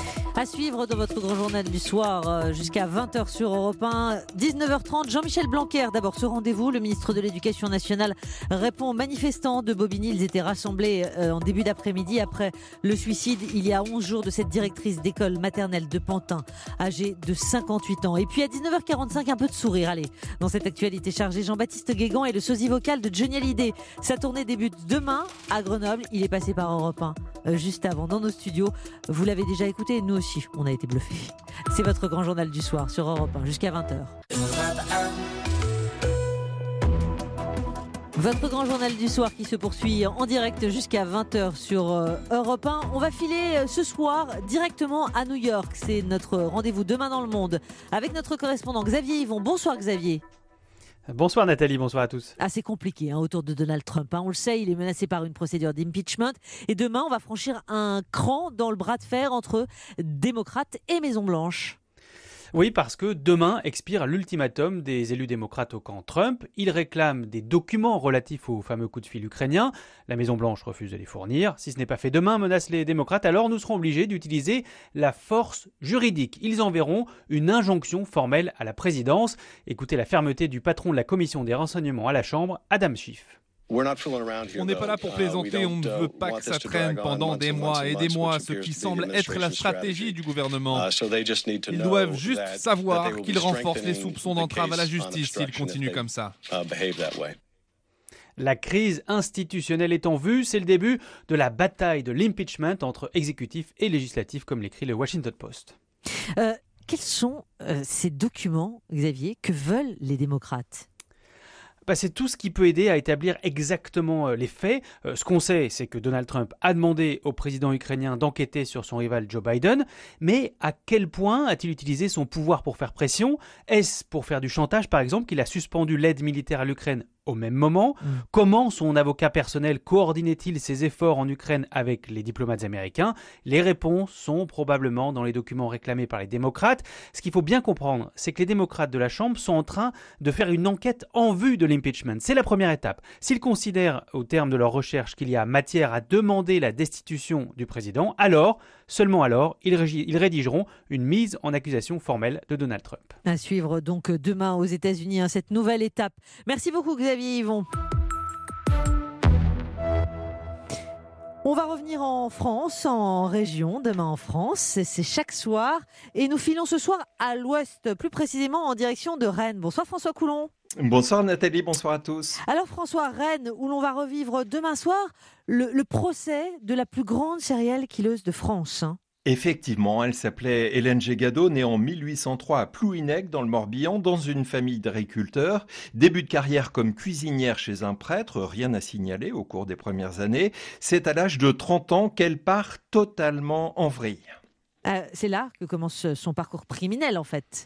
À suivre dans votre grand journal du soir jusqu'à vingt heures sur Europe un. dix-neuf heures trente, Jean-Michel Blanquer. D'abord ce rendez-vous, le ministre de l'Éducation nationale répond aux manifestants de Bobigny. Ils étaient rassemblés en début d'après-midi après le suicide il y a onze jours de cette directrice d'école maternelle de Pantin, âgée de cinquante-huit ans. Et puis à dix-neuf heures quarante-cinq, un peu de sourire, allez. Dans cette actualité chargée, Jean-Baptiste Guégan et le sosie vocal de Johnny Hallyday. Sa tournée débute demain à Grenoble. Il est passé par Europe un juste avant dans nos studios. Vous l'avez déjà écouté, nous aussi. On a été bluffés. C'est votre grand journal du soir sur Europe un jusqu'à vingt heures. Votre grand journal du soir qui se poursuit en direct jusqu'à vingt heures sur Europe un. On va filer ce soir directement à New York. C'est notre rendez-vous demain dans le monde avec notre correspondant Xavier Yvon. Bonsoir Xavier. Bonsoir Nathalie, bonsoir à tous. Assez compliqué hein, autour de Donald Trump. Hein. On le sait, il est menacé par une procédure d'impeachment. Et demain, on va franchir un cran dans le bras de fer entre démocrates et Maison-Blanche. Oui, parce que demain expire l'ultimatum des élus démocrates au camp Trump. Ils réclament des documents relatifs au fameux coup de fil ukrainien. La Maison-Blanche refuse de les fournir. Si ce n'est pas fait demain, menacent les démocrates, alors nous serons obligés d'utiliser la force juridique. Ils enverront une injonction formelle à la présidence. Écoutez la fermeté du patron de la commission des renseignements à la Chambre, Adam Schiff. On n'est pas là pour plaisanter, on ne veut pas que ça traîne pendant des mois et des mois, ce qui semble être la stratégie du gouvernement. Ils doivent juste savoir qu'ils renforcent les soupçons d'entrave à la justice s'ils continuent comme ça. La crise institutionnelle est en vue, c'est le début de la bataille de l'impeachment entre exécutif et législatif, comme l'écrit le Washington Post. Euh, quels sont euh, ces documents, Xavier, que veulent les démocrates ? Bah, c'est tout ce qui peut aider à établir exactement les faits. Euh, ce qu'on sait, c'est que Donald Trump a demandé au président ukrainien d'enquêter sur son rival Joe Biden. Mais à quel point a-t-il utilisé son pouvoir pour faire pression ? Est-ce pour faire du chantage, par exemple, qu'il a suspendu l'aide militaire à l'Ukraine au même moment ? mmh. Comment son avocat personnel coordonnait-il ses efforts en Ukraine avec les diplomates américains ? Les réponses sont probablement dans les documents réclamés par les démocrates. Ce qu'il faut bien comprendre, c'est que les démocrates de la Chambre sont en train de faire une enquête en vue de l'impeachment. C'est la première étape. S'ils considèrent, au terme de leur recherche, qu'il y a matière à demander la destitution du président, alors, seulement alors, ils, régi- ils rédigeront une mise en accusation formelle de Donald Trump. À suivre donc demain aux États-Unis, hein, cette nouvelle étape. Merci beaucoup Xavier Yvon. On va revenir en France, en région, demain en France, c'est chaque soir. Et nous filons ce soir à l'ouest, plus précisément en direction de Rennes. Bonsoir François Coulon. Bonsoir Nathalie, bonsoir à tous. Alors François, Rennes, où l'on va revivre demain soir le, le procès de la plus grande serial killeuse de France. Hein. Effectivement, elle s'appelait Hélène Gégado, née en mille huit cent trois à Plouhinec, dans le Morbihan, dans une famille d'agriculteurs. Début de carrière comme cuisinière chez un prêtre, rien à signaler au cours des premières années. C'est à l'âge de trente ans qu'elle part totalement en vrille. Euh, c'est là que commence son parcours criminel, en fait.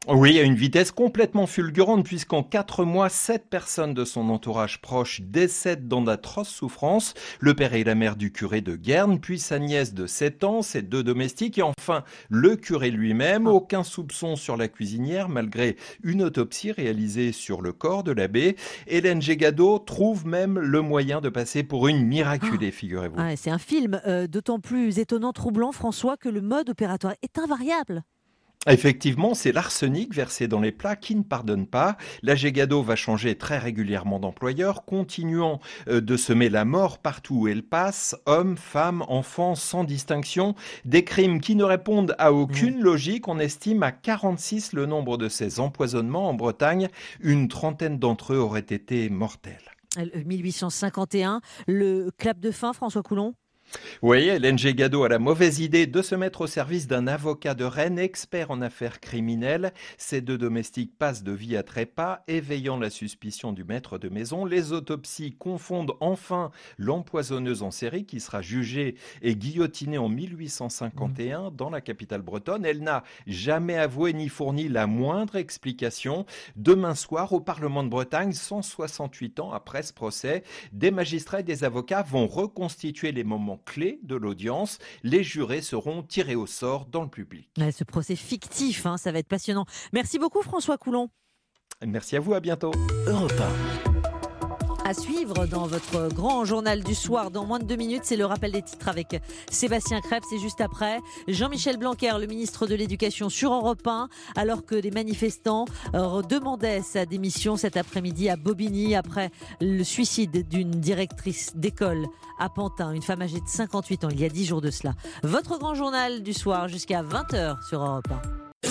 Oui, à une vitesse complètement fulgurante, puisqu'en quatre mois, sept personnes de son entourage proche décèdent dans d'atroces souffrances. Le père et la mère du curé de Guernes, puis sa nièce de sept ans, ses deux domestiques, et enfin le curé lui-même. Aucun soupçon sur la cuisinière, malgré une autopsie réalisée sur le corps de l'abbé. Hélène Gégado trouve même le moyen de passer pour une miraculée, figurez-vous. Ah, c'est un film euh, d'autant plus étonnant, troublant, François, que le mode opératoire est invariable. Effectivement, c'est l'arsenic versé dans les plats qui ne pardonne pas. La Gégado va changer très régulièrement d'employeur, continuant de semer la mort partout où elle passe, hommes, femmes, enfants, sans distinction. Des crimes qui ne répondent à aucune logique. On estime à quarante-six le nombre de ces empoisonnements en Bretagne. Une trentaine d'entre eux auraient été mortels. mille huit cent cinquante et un, le clap de fin, François Coulon. Oui, Hélène Gégado a la mauvaise idée de se mettre au service d'un avocat de Rennes, expert en affaires criminelles. Ces deux domestiques passent de vie à trépas, éveillant la suspicion du maître de maison. Les autopsies confondent enfin l'empoisonneuse en série qui sera jugée et guillotinée en mille huit cent cinquante et un dans la capitale bretonne. Elle n'a jamais avoué ni fourni la moindre explication. Demain soir, au Parlement de Bretagne, cent soixante-huit ans après ce procès, des magistrats et des avocats vont reconstituer les moments clés de l'audience. Les jurés seront tirés au sort dans le public. Ouais, ce procès fictif, hein, ça va être passionnant. Merci beaucoup François Coulon. Merci à vous, à bientôt. Europe un. À suivre dans votre grand journal du soir, dans moins de deux minutes, c'est le rappel des titres avec Sébastien Krebs. Et juste après, Jean-Michel Blanquer, le ministre de l'Éducation, sur Europe un, alors que des manifestants demandaient sa démission cet après-midi à Bobigny après le suicide d'une directrice d'école à Pantin, une femme âgée de cinquante-huit ans, il y a dix jours de cela. Votre grand journal du soir jusqu'à vingt heures sur Europe un.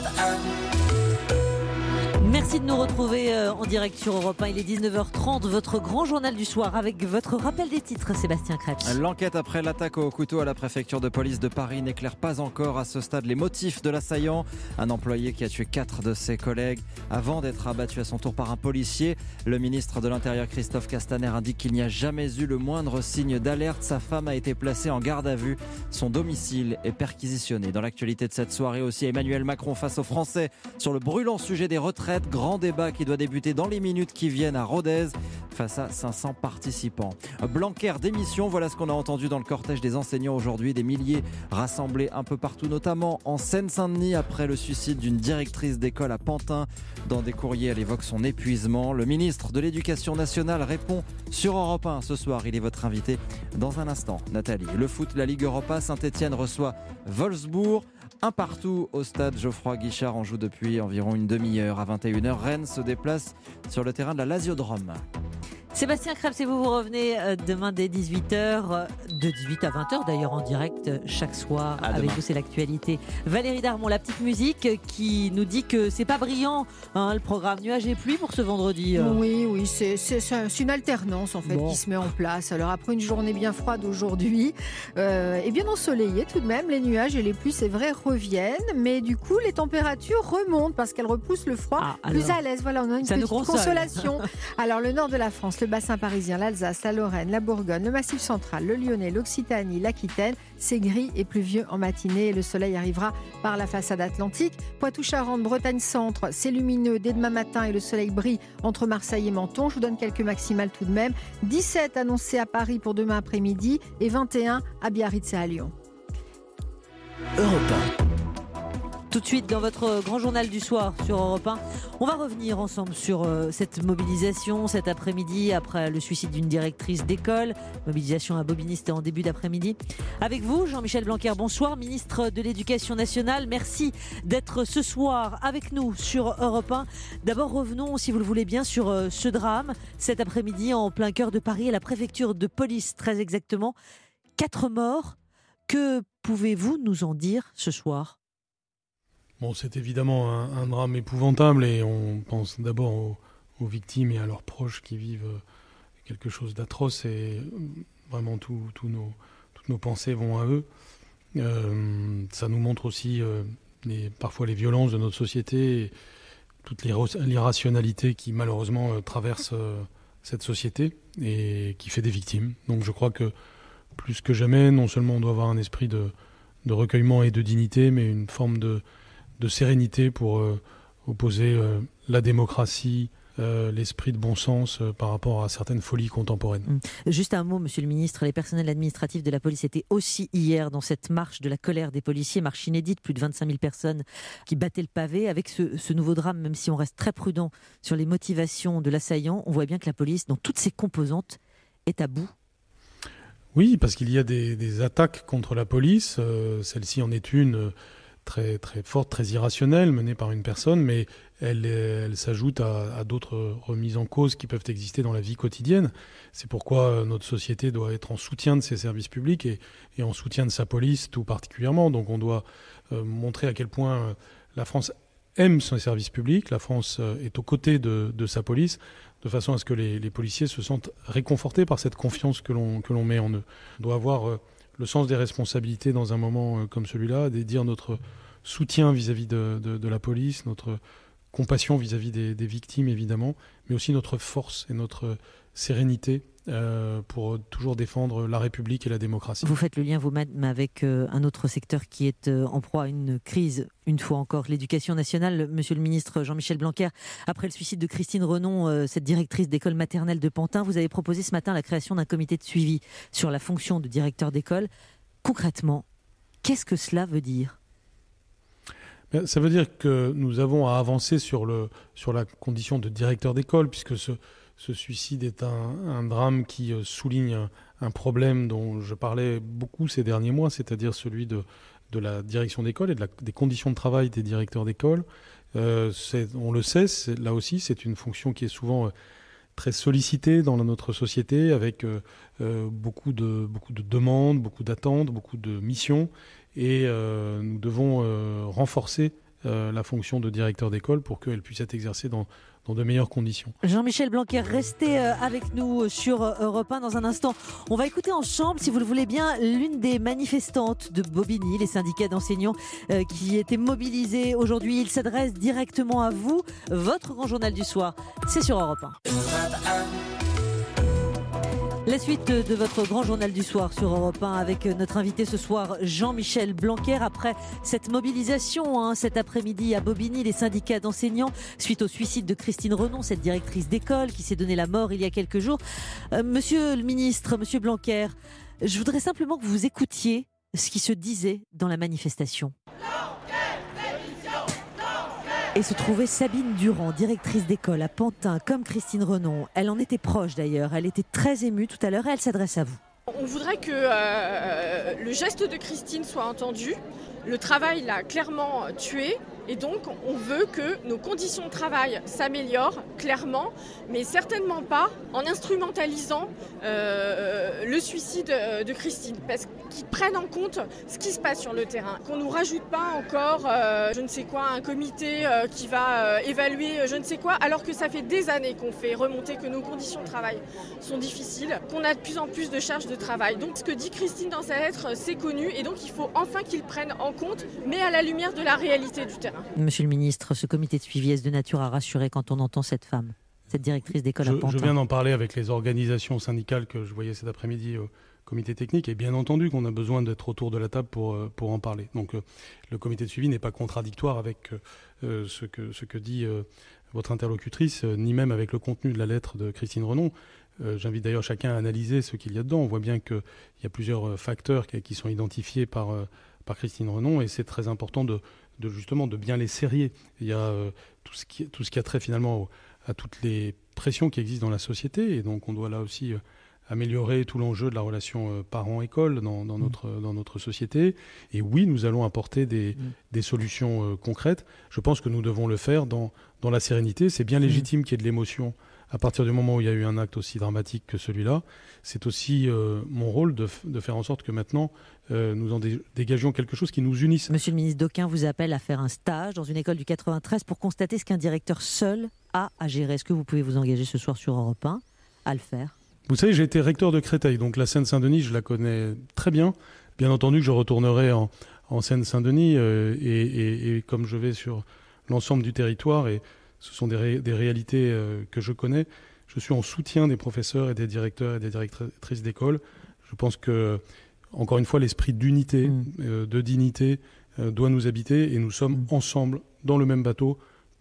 Merci de nous retrouver en direct sur Europe un. Il est dix-neuf heures trente, votre grand journal du soir avec votre rappel des titres, Sébastien Krebs. L'enquête après l'attaque au couteau à la préfecture de police de Paris n'éclaire pas encore à ce stade les motifs de l'assaillant. Un employé qui a tué quatre de ses collègues avant d'être abattu à son tour par un policier. Le ministre de l'Intérieur Christophe Castaner indique qu'il n'y a jamais eu le moindre signe d'alerte. Sa femme a été placée en garde à vue. Son domicile est perquisitionné. Dans l'actualité de cette soirée aussi, Emmanuel Macron face aux Français sur le brûlant sujet des retraites. Grand débat qui doit débuter dans les minutes qui viennent à Rodez face à cinq cents participants. Blanquer démission, voilà ce qu'on a entendu dans le cortège des enseignants aujourd'hui. Des milliers rassemblés un peu partout, notamment en Seine-Saint-Denis après le suicide d'une directrice d'école à Pantin. Dans des courriers, elle évoque son épuisement. Le ministre de l'Éducation nationale répond sur Europe un ce soir. Il est votre invité dans un instant. Nathalie, le foot, la Ligue Europa, Saint-Etienne reçoit Wolfsburg. Un partout au stade Geoffroy Guichard. On joue depuis environ une demi-heure. À vingt et une heures, Rennes se déplace sur le terrain de la Lasiodrome. Sébastien Krebs, et vous, vous revenez demain dès dix-huit heures, de dix-huit à vingt heures d'ailleurs en direct chaque soir. À avec demain. Vous, c'est l'actualité. Valérie Darmon, la petite musique qui nous dit que c'est pas brillant, hein, le programme Nuages et pluie pour ce vendredi. Oui, oui, c'est, c'est, c'est une alternance en fait bon. qui se met en place. Alors après une journée bien froide aujourd'hui, euh, et bien ensoleillée tout de même, les nuages et les pluies, c'est vrai, reviennent, mais du coup les températures remontent parce qu'elles repoussent le froid ah, plus à l'aise. Voilà, on a une petite consolation. Alors le nord de la France, le bassin parisien, l'Alsace, la Lorraine, la Bourgogne, le Massif central, le Lyonnais, l'Occitanie, l'Aquitaine, c'est gris et pluvieux en matinée. Le soleil arrivera par la façade atlantique. Poitou-Charentes, Bretagne centre, c'est lumineux dès demain matin et le soleil brille entre Marseille et Menton. Je vous donne quelques maximales tout de même. dix-sept annoncés à Paris pour demain après-midi et vingt et un à Biarritz et à Lyon. Europe un. Tout de suite dans votre grand journal du soir sur Europe un, on va revenir ensemble sur euh, cette mobilisation cet après-midi après le suicide d'une directrice d'école. Mobilisation à Bobigny, c'était en début d'après-midi. Avec vous, Jean-Michel Blanquer, bonsoir, ministre de l'Éducation nationale. Merci d'être ce soir avec nous sur Europe un. D'abord, revenons, si vous le voulez bien, sur euh, ce drame cet après-midi en plein cœur de Paris, à la préfecture de police, très exactement. Quatre morts. Que pouvez-vous nous en dire ce soir ? Bon, c'est évidemment un, un drame épouvantable et on pense d'abord aux, aux victimes et à leurs proches qui vivent quelque chose d'atroce et vraiment tout, tout nos, toutes nos pensées vont à eux. Euh, ça nous montre aussi euh, les, parfois les violences de notre société et toute l'irrationalité qui malheureusement euh, traverse euh, cette société et qui fait des victimes. Donc je crois que plus que jamais, non seulement on doit avoir un esprit de, de recueillement et de dignité, mais une forme de de sérénité pour, euh, opposer euh, la démocratie, euh, l'esprit de bon sens euh, par rapport à certaines folies contemporaines. Mmh. Juste un mot, monsieur le ministre, les personnels administratifs de la police étaient aussi hier dans cette marche de la colère des policiers, marche inédite, plus de vingt-cinq mille personnes qui battaient le pavé. Avec ce, ce nouveau drame, même si on reste très prudent sur les motivations de l'assaillant, on voit bien que la police, dans toutes ses composantes, est à bout. Oui, parce qu'il y a des, des attaques contre la police, euh, celle-ci en est une... Euh, très, très forte, très irrationnelle, menée par une personne, mais elle, elle s'ajoute à, à d'autres remises en cause qui peuvent exister dans la vie quotidienne. C'est pourquoi notre société doit être en soutien de ses services publics et, et en soutien de sa police tout particulièrement. Donc on doit euh, montrer à quel point euh, la France aime ses services publics, la France euh, est aux côtés de, de sa police, de façon à ce que les, les policiers se sentent réconfortés par cette confiance que l'on, que l'on met en eux. On doit avoir... Euh, le sens des responsabilités dans un moment euh, comme celui-là, de dire notre soutien vis-à-vis de, de, de la police, notre compassion vis-à-vis des, des victimes évidemment, mais aussi notre force et notre sérénité euh, pour toujours défendre la République et la démocratie. Vous faites le lien vous-même avec euh, un autre secteur qui est euh, en proie à une crise, une fois encore, l'éducation nationale. Monsieur le ministre Jean-Michel Blanquer, après le suicide de Christine Renon, euh, cette directrice d'école maternelle de Pantin, vous avez proposé ce matin la création d'un comité de suivi sur la fonction de directeur d'école. Concrètement, qu'est-ce que cela veut dire ? Ça veut dire que nous avons à avancer sur, le, sur la condition de directeur d'école, puisque ce, ce suicide est un, un drame qui souligne un, un problème dont je parlais beaucoup ces derniers mois, c'est-à-dire celui de, de la direction d'école et de la, des conditions de travail des directeurs d'école. Euh, c'est, on le sait, c'est, là aussi, c'est une fonction qui est souvent... Euh, très sollicité dans notre société, avec euh, euh, beaucoup, de, beaucoup de demandes, beaucoup d'attentes, beaucoup de missions. Et euh, nous devons euh, renforcer euh, la fonction de directeur d'école pour qu'elle puisse être exercée dans, dans de meilleures conditions. Jean-Michel Blanquer, restez euh, avec nous sur Europe un dans un instant. On va écouter ensemble, si vous le voulez bien, l'une des manifestantes de Bobigny, les syndicats d'enseignants euh, qui étaient mobilisés aujourd'hui. Ils s'adressent directement à vous. Votre grand journal du soir, c'est sur Europe un. La suite de votre grand journal du soir sur Europe un avec notre invité ce soir, Jean-Michel Blanquer. Après cette mobilisation hein, cet après-midi à Bobigny, les syndicats d'enseignants, suite au suicide de Christine Renon, cette directrice d'école qui s'est donné la mort il y a quelques jours. Euh, monsieur le ministre, monsieur Blanquer, je voudrais simplement que vous écoutiez ce qui se disait dans la manifestation. Et se trouvait Sabine Durand, directrice d'école à Pantin, comme Christine Renon. Elle en était proche d'ailleurs, elle était très émue tout à l'heure et elle s'adresse à vous. On voudrait que euh, le geste de Christine soit entendu. Le travail l'a clairement tué et donc on veut que nos conditions de travail s'améliorent clairement, mais certainement pas en instrumentalisant euh, le suicide de Christine, parce qu'ils prennent en compte ce qui se passe sur le terrain, qu'on ne nous rajoute pas encore euh, je ne sais quoi, un comité euh, qui va euh, évaluer euh, je ne sais quoi, alors que ça fait des années qu'on fait remonter que nos conditions de travail sont difficiles, qu'on a de plus en plus de charges de travail. Donc ce que dit Christine dans sa lettre, c'est connu et donc il faut enfin qu'ils prennent en compte, mais à la lumière de la réalité du terrain. Monsieur le ministre, ce comité de suivi est de nature à rassurer quand on entend cette femme, cette directrice d'école à Pantin. Je viens d'en parler avec les organisations syndicales que je voyais cet après-midi au comité technique, et bien entendu qu'on a besoin d'être autour de la table pour, pour en parler. Donc euh, le comité de suivi n'est pas contradictoire avec euh, ce, que, ce que dit euh, votre interlocutrice, euh, ni même avec le contenu de la lettre de Christine Renon. Euh, j'invite d'ailleurs chacun à analyser ce qu'il y a dedans. On voit bien qu'il y a plusieurs facteurs qui, qui sont identifiés par, euh, par Christine Renon, et c'est très important de de justement de bien les serrer. Il y a euh, tout ce qui tout ce qui a trait finalement au, à toutes les pressions qui existent dans la société, et donc on doit là aussi euh, améliorer tout l'enjeu de la relation euh, parent-école dans, dans, mmh. notre, dans notre société. Et oui, nous allons apporter des, mmh. des solutions euh, concrètes. Je pense que nous devons le faire dans, dans la sérénité. C'est bien légitime mmh. qu'il y ait de l'émotion à partir du moment où il y a eu un acte aussi dramatique que celui-là. C'est aussi euh, mon rôle de, f- de faire en sorte que maintenant, euh, nous en dé- dégagions quelque chose qui nous unisse. Monsieur le ministre, d'aucuns vous appelle à faire un stage dans une école du quatre-vingt-treize pour constater ce qu'un directeur seul a à gérer. Est-ce que vous pouvez vous engager ce soir sur Europe un à le faire ? Vous savez, j'ai été recteur de Créteil, donc la Seine-Saint-Denis, je la connais très bien. Bien entendu que je retournerai en, en Seine-Saint-Denis, euh, et, et, et comme je vais sur l'ensemble du territoire, et ce sont des, ré- des réalités euh, que je connais, je suis en soutien des professeurs et des directeurs et des directrices d'école. Je pense que, encore une fois, l'esprit d'unité, mmh. euh, de dignité euh, doit nous habiter, et nous sommes mmh. ensemble dans le même bateau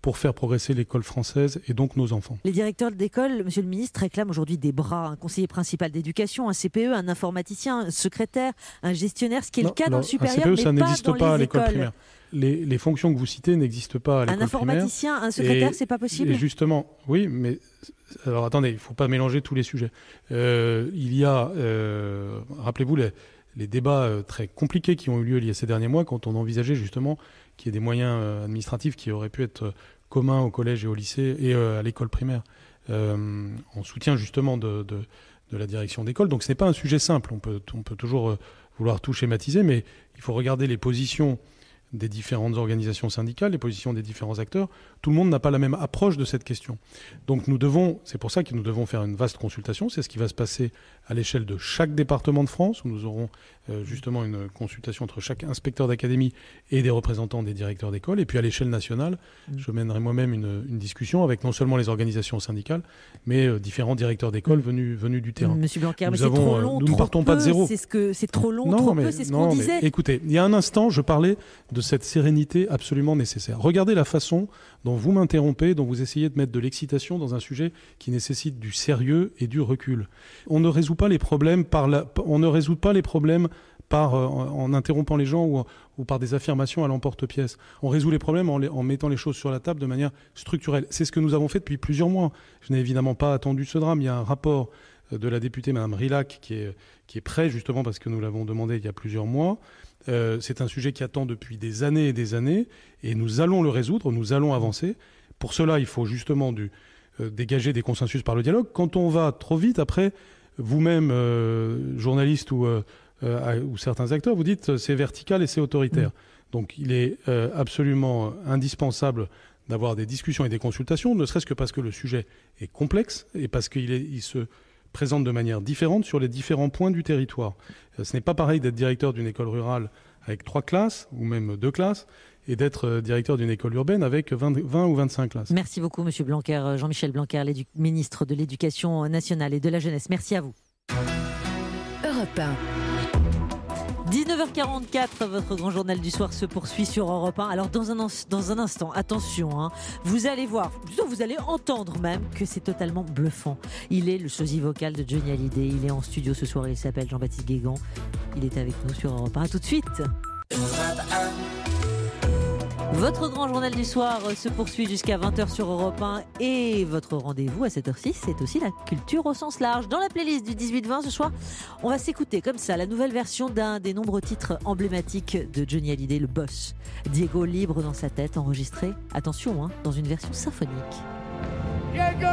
pour faire progresser l'école française et donc nos enfants. Les directeurs d'école, monsieur le ministre, réclament aujourd'hui des bras, un conseiller principal d'éducation, un C P E, un informaticien, un secrétaire, un gestionnaire, ce qui est non, le cas non, dans le supérieur, un C P E, mais ça pas n'existe dans pas à les l'école écoles. primaire. Les, les fonctions que vous citez n'existent pas à l'école Un primaire. informaticien, un secrétaire, et, c'est pas possible. Et justement, oui, mais alors attendez, il ne faut pas mélanger tous les sujets. Euh, il y a, euh, rappelez-vous, les, les débats euh, très compliqués qui ont eu lieu il y a ces derniers mois quand on envisageait justement qu'il y ait des moyens euh, administratifs qui auraient pu être euh, communs au collège et au lycée et euh, à l'école primaire, euh, en soutien justement de, de, de la direction d'école. Donc ce n'est pas un sujet simple, on peut, on peut toujours euh, vouloir tout schématiser, mais il faut regarder les positions des différentes organisations syndicales, les positions des différents acteurs. Tout le monde n'a pas la même approche de cette question. Donc nous devons, c'est pour ça que nous devons faire une vaste consultation. C'est ce qui va se passer à l'échelle de chaque département de France, où nous aurons euh, justement une consultation entre chaque inspecteur d'académie et des représentants des directeurs d'école. Et puis à l'échelle nationale, mmh. je mènerai moi-même une, une discussion avec non seulement les organisations syndicales, mais euh, différents directeurs d'école venus, venus du terrain. Monsieur Blanquer, nous mais avons, c'est trop long, nous trop ne partons peu, pas de zéro. C'est, ce que, c'est trop long, non, trop mais, peu, c'est ce non, qu'on mais, disait. Écoutez, il y a un instant, je parlais de cette sérénité absolument nécessaire. Regardez la façon dont vous m'interrompez, dont vous essayez de mettre de l'excitation dans un sujet qui nécessite du sérieux et du recul. On ne résout pas les problèmes par la, on ne résout pas les problèmes par, euh, en, en interrompant les gens ou, ou par des affirmations à l'emporte-pièce. On résout les problèmes en, les, en mettant les choses sur la table de manière structurelle. C'est ce que nous avons fait depuis plusieurs mois. Je n'ai évidemment pas attendu ce drame. Il y a un rapport de la députée Mme Rilhac qui est, qui est prêt justement parce que nous l'avons demandé il y a plusieurs mois. Euh, c'est un sujet qui attend depuis des années et des années et nous allons le résoudre, nous allons avancer. Pour cela, il faut justement du, euh, dégager des consensus par le dialogue. Quand on va trop vite, après, vous-même, euh, journaliste ou, euh, euh, ou certains acteurs, vous dites euh, c'est vertical et c'est autoritaire. Mmh. Donc il est euh, absolument indispensable d'avoir des discussions et des consultations, ne serait-ce que parce que le sujet est complexe et parce qu'il est, il se présente de manière différente sur les différents points du territoire. Ce n'est pas pareil d'être directeur d'une école rurale avec trois classes, ou même deux classes, et d'être directeur d'une école urbaine avec vingt, vingt ou vingt-cinq classes. Merci beaucoup, Monsieur Blanquer, Jean-Michel Blanquer, ministre de l'Éducation nationale et de la jeunesse. Merci à vous. Europe un. dix-neuf heures quarante-quatre, votre grand journal du soir se poursuit sur Europe un. Alors dans un, dans un instant, attention, hein, vous allez voir, plutôt vous allez entendre même que c'est totalement bluffant. Il est le sosie vocal de Johnny Hallyday, il est en studio ce soir, il s'appelle Jean-Baptiste Guégan, il est avec nous sur Europe un. A tout de suite. Votre grand journal du soir se poursuit jusqu'à vingt heures sur Europe un et votre rendez-vous à sept heures six, c'est aussi la culture au sens large. Dans la playlist du dix-huit vingt ce soir, on va s'écouter comme ça la nouvelle version d'un des nombreux titres emblématiques de Johnny Hallyday, le Boss. Diego libre dans sa tête, enregistré, attention, hein, dans une version symphonique. Diego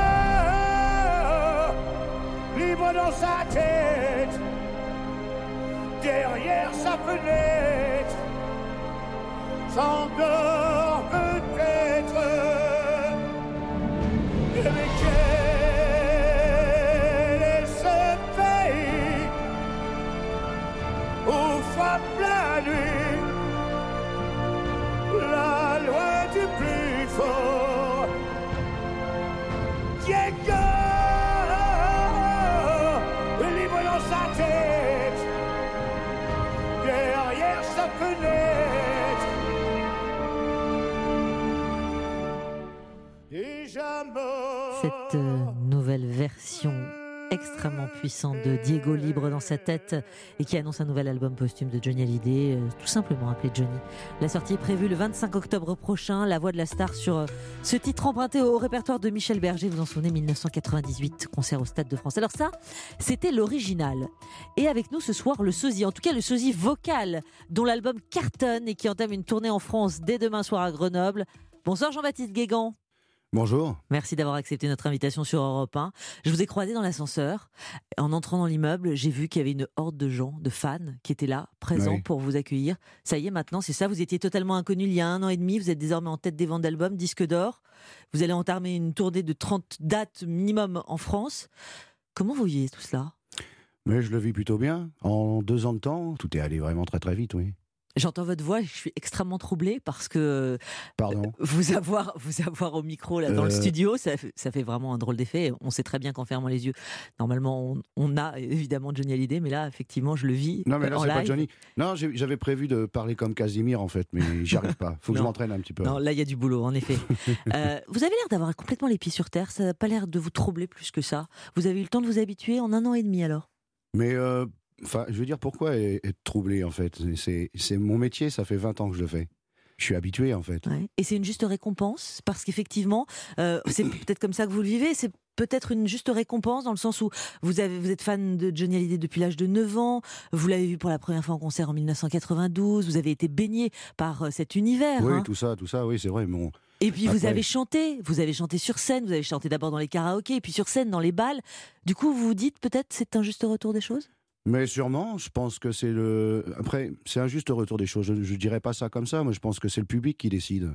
libre dans sa tête, derrière sa fenêtre, s'endort peut-être, mais quel est ce pays où frappe la nuit la loi du plus fort. Diego libre dans sa tête, derrière sa fenêtre. Cette euh, nouvelle version extrêmement puissante de Diego libre dans sa tête et qui annonce un nouvel album posthume de Johnny Hallyday, euh, tout simplement appelé Johnny. La sortie est prévue le vingt-cinq octobre prochain. La voix de la star sur euh, ce titre emprunté au, au répertoire de Michel Berger. Vous en souvenez, dix-neuf cent quatre-vingt-dix-huit, concert au Stade de France. Alors ça, c'était l'original. Et avec nous ce soir, le sosie, en tout cas le sosie vocal, dont l'album cartonne et qui entame une tournée en France dès demain soir à Grenoble. Bonsoir Jean-Baptiste Guégan. Bonjour. Merci d'avoir accepté notre invitation sur Europe un. Je vous ai croisé dans l'ascenseur. En entrant dans l'immeuble, j'ai vu qu'il y avait une horde de gens, de fans, qui étaient là, présents oui. pour vous accueillir. Ça y est, maintenant, c'est ça. Vous étiez totalement inconnu il y a un an et demi. Vous êtes désormais en tête des ventes d'albums, disque d'or. Vous allez entamer une tournée de trente dates minimum en France. Comment vous voyez tout cela ? Mais je le vis plutôt bien. En deux ans de temps, tout est allé vraiment très très vite, oui. J'entends votre voix, je suis extrêmement troublée parce que Pardon. vous avoir, vous avoir au micro là dans Euh... le studio, ça, ça fait vraiment un drôle d'effet. On sait très bien qu'en fermant les yeux, normalement on, on a évidemment Johnny Hallyday, mais là effectivement je le vis. Non mais là en c'est live. pas Johnny. Non, j'ai, j'avais prévu de parler comme Casimir en fait, mais j'y arrive pas. Faut que je m'entraîne un petit peu. Non, là il y a du boulot en effet. euh, vous avez l'air d'avoir complètement les pieds sur terre. Ça n'a pas l'air de vous troubler plus que ça. Vous avez eu le temps de vous habituer en un an et demi alors. Mais euh... Enfin, je veux dire, pourquoi être troublé, en fait ? c'est, c'est mon métier, ça fait vingt ans que je le fais. Je suis habitué, en fait. Ouais. Et c'est une juste récompense ? Parce qu'effectivement, euh, c'est peut-être comme ça que vous le vivez, c'est peut-être une juste récompense dans le sens où vous, avez, vous êtes fan de Johnny Hallyday depuis l'âge de neuf ans, vous l'avez vu pour la première fois en concert en dix-neuf cent quatre-vingt-douze, vous avez été baigné par cet univers. Oui, hein. tout ça, tout ça, oui, c'est vrai. Mon... Et puis Après... vous avez chanté, vous avez chanté sur scène, vous avez chanté d'abord dans les karaokés, et puis sur scène, dans les bals. Du coup, vous vous dites peut-être c'est un juste retour des choses ? Mais sûrement, je pense que c'est le... Après, c'est un juste retour des choses. Je ne dirais pas ça comme ça, moi je pense que c'est le public qui décide.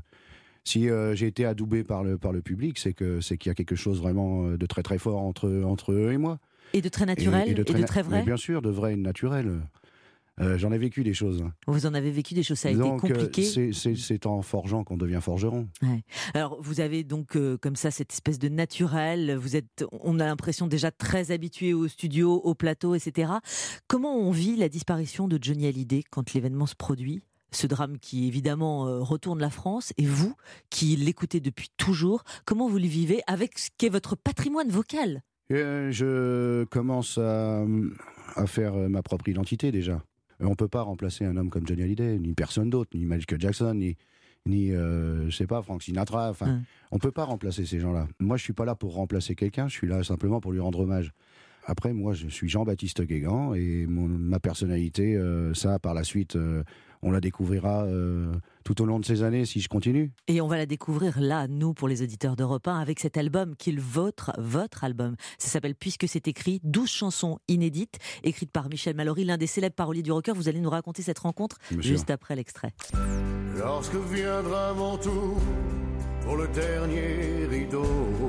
Si euh, j'ai été adoubé par le, par le public, c'est, que, c'est qu'il y a quelque chose vraiment de très très fort entre, entre eux et moi. Et de très naturel, et, et, de, très, et de très vrai. Mais bien sûr, de vrai et de naturel. Euh, j'en ai vécu des choses. Vous en avez vécu des choses, ça a donc, été compliqué. C'est, c'est, c'est en forgeant qu'on devient forgeron. Ouais. Alors vous avez donc euh, comme ça cette espèce de naturel, vous êtes, on a l'impression déjà très habitué au studio, au plateau, et cetera. Comment on vit la disparition de Johnny Hallyday quand l'événement se produit ? Ce drame qui évidemment euh, retourne la France, et vous qui l'écoutez depuis toujours, comment vous le vivez avec ce qu'est votre patrimoine vocal ? euh, Je commence à, à faire ma propre identité déjà. On ne peut pas remplacer un homme comme Johnny Hallyday, ni personne d'autre, ni Michael Jackson, ni, ni euh, je sais pas, Frank Sinatra. Enfin, hum. On ne peut pas remplacer ces gens-là. Moi, je ne suis pas là pour remplacer quelqu'un, je suis là simplement pour lui rendre hommage. Après, moi, je suis Jean-Baptiste Guégan, et mon, ma personnalité, euh, ça, par la suite, euh, on la découvrira euh, tout au long de ces années si je continue. Et on va la découvrir là, nous, pour les auditeurs d'Europe un, avec cet album qui est le vôtre, votre album. Ça s'appelle Puisque c'est écrit, douze chansons inédites, écrites par Michel Mallory, l'un des célèbres paroliers du rocker. Vous allez nous raconter cette rencontre Monsieur. Juste après l'extrait. Lorsque viendra mon tour pour le dernier rideau.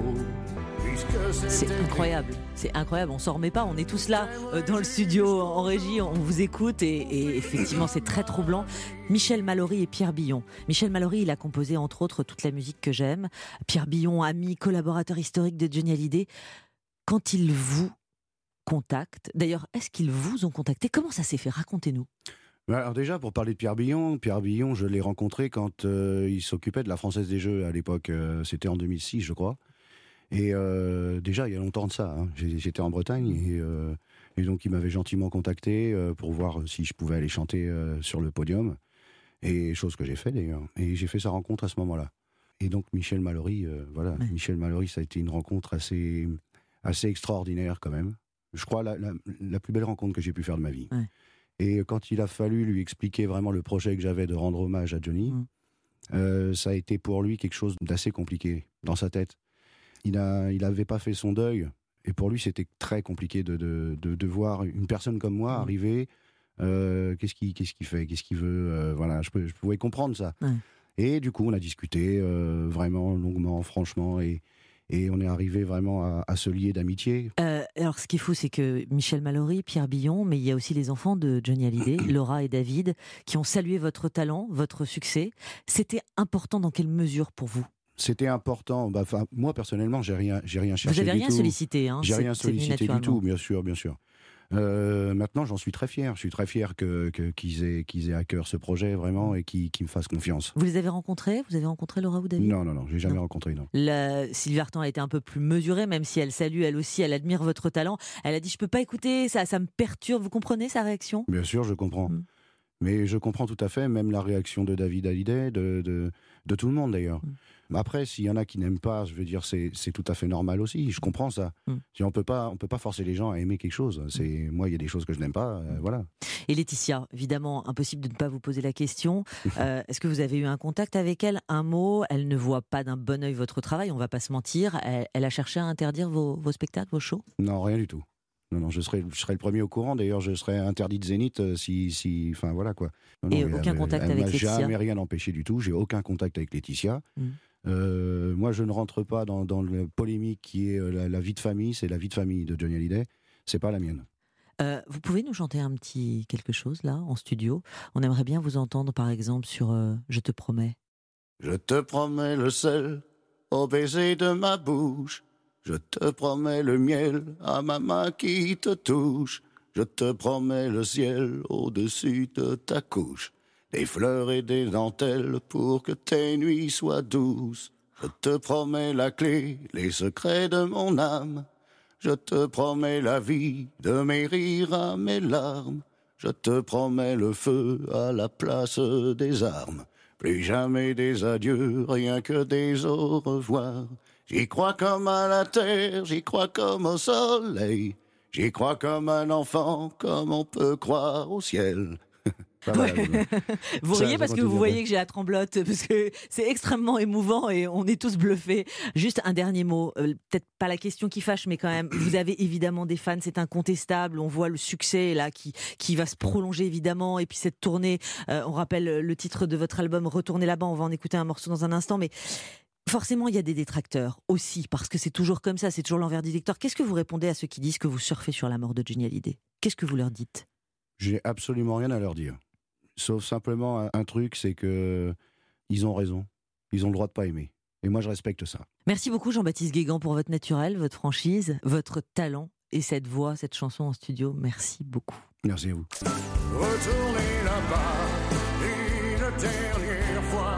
C'est incroyable, c'est incroyable, on s'en remet pas, on est tous là euh, dans le studio en régie, on vous écoute et, et effectivement c'est très troublant. Michel Mallory et Pierre Billon. Michel Mallory, il a composé entre autres toute la musique que j'aime. Pierre Billon, ami, collaborateur historique de Johnny Hallyday. Quand il vous contacte, d'ailleurs, est-ce qu'ils vous ont contacté ? Comment ça s'est fait ? Racontez-nous. Alors déjà, pour parler de Pierre Billon, Pierre Billon, je l'ai rencontré quand euh, il s'occupait de la Française des Jeux à l'époque, euh, c'était en deux mille six je crois. Et euh, déjà, il y a longtemps de ça, hein. J'étais en Bretagne et, euh, et donc il m'avait gentiment contacté euh, pour voir si je pouvais aller chanter euh, sur le podium. Et chose que j'ai fait d'ailleurs. Et j'ai fait sa rencontre à ce moment-là. Et donc Michel Mallory, euh, voilà, ouais. Michel Mallory, ça a été une rencontre assez, assez extraordinaire quand même. Je crois la, la, la plus belle rencontre que j'ai pu faire de ma vie. Ouais. Et quand il a fallu lui expliquer vraiment le projet que j'avais de rendre hommage à Johnny, mmh. euh, ça a été pour lui quelque chose d'assez compliqué dans sa tête. Il a, il avait pas fait son deuil, et pour lui c'était très compliqué de, de, de, de voir une personne comme moi mmh. arriver. Euh, qu'est-ce qu'il, qu'est-ce qu'il fait, qu'est-ce qu'il veut, euh, voilà, je, peux, je pouvais comprendre ça. Mmh. Et du coup, on a discuté euh, vraiment longuement, franchement, et, et on est arrivé vraiment à, à se lier d'amitié. Euh, alors, ce qui est fou, c'est que Michel Mallory, Pierre Billon, mais il y a aussi les enfants de Johnny Hallyday, Laura et David, qui ont salué votre talent, votre succès. C'était important dans quelle mesure pour vous ? C'était important. Bah, moi, personnellement, j'ai rien, j'ai rien cherché. Vous n'avez rien tout. sollicité, hein ? J'ai c'est, rien sollicité du tout, bien sûr, bien sûr. Euh, maintenant, j'en suis très fier. Je suis très fier que, que, qu'ils, aient, qu'ils aient à cœur ce projet, vraiment, et qu'ils, qu'ils me fassent confiance. Vous les avez rencontrés ? Vous avez rencontré Laura ou David ? Non, non, non, je n'ai jamais non. rencontré, non. La... Sylvie Vartan a été un peu plus mesurée, même si elle salue, elle aussi, elle admire votre talent. Elle a dit, je ne peux pas écouter, ça, ça me perturbe. Vous comprenez sa réaction ? Bien sûr, je comprends. Mmh. Mais je comprends tout à fait, même la réaction de David Hallyday, de, de, de tout le monde d'ailleurs. Mmh. Après, s'il y en a qui n'aiment pas, je veux dire, c'est, c'est tout à fait normal aussi. Je comprends ça. Mm. Si on peut pas, on peut pas forcer les gens à aimer quelque chose. C'est, mm. moi, il y a des choses que je n'aime pas, euh, voilà. Et Laetitia, évidemment, impossible de ne pas vous poser la question. euh, est-ce que vous avez eu un contact avec elle ? Un mot ? Elle ne voit pas d'un bon œil votre travail, on va pas se mentir. Elle, elle a cherché à interdire vos, vos spectacles, vos shows ? Non, rien du tout. Non, non, je serais, je serais le premier au courant. D'ailleurs, je serais interdit de Zénith euh, si, si, enfin voilà quoi. Non, Et non, aucun elle, contact elle avec m'a Laetitia ? Jamais rien empêché du tout. J'ai aucun contact avec Laetitia. Mm. Euh, moi, je ne rentre pas dans, dans la polémique qui est la, la vie de famille. C'est la vie de famille de Johnny Hallyday. C'est pas la mienne. Euh, vous pouvez nous chanter un petit quelque chose là en studio? On aimerait bien vous entendre par exemple sur euh, Je te promets. Je te promets le sel au baiser de ma bouche. Je te promets le miel à ma main qui te touche. Je te promets le ciel au-dessus de ta couche. Des fleurs et des dentelles pour que tes nuits soient douces. Je te promets la clé, les secrets de mon âme. Je te promets la vie, de mes rires à mes larmes. Je te promets le feu à la place des armes. Plus jamais des adieux, rien que des au revoir. J'y crois comme à la terre, j'y crois comme au soleil. J'y crois comme un enfant, comme on peut croire au ciel. Ouais. Vous riez parce que vous voyez que j'ai la tremblote, parce que c'est extrêmement émouvant et on est tous bluffés. Juste un dernier mot, euh, peut-être pas la question qui fâche, mais quand même, vous avez évidemment des fans, c'est incontestable. On voit le succès là qui, qui va se prolonger évidemment. Et puis cette tournée, euh, on rappelle le titre de votre album, Retournez là-bas, on va en écouter un morceau dans un instant, mais forcément il y a des détracteurs aussi, parce que c'est toujours comme ça, c'est toujours l'envers du décor. Qu'est-ce que vous répondez à ceux qui disent que vous surfez sur la mort de Johnny Hallyday? Qu'est-ce que vous leur dites? J'ai absolument rien à leur dire. Sauf simplement un, un truc, c'est que ils ont raison. Ils ont le droit de pas aimer. Et moi, je respecte ça. Merci beaucoup Jean-Baptiste Guégan pour votre naturel, votre franchise, votre talent et cette voix, cette chanson en studio. Merci beaucoup. Merci à vous. Retournez là-bas une dernière fois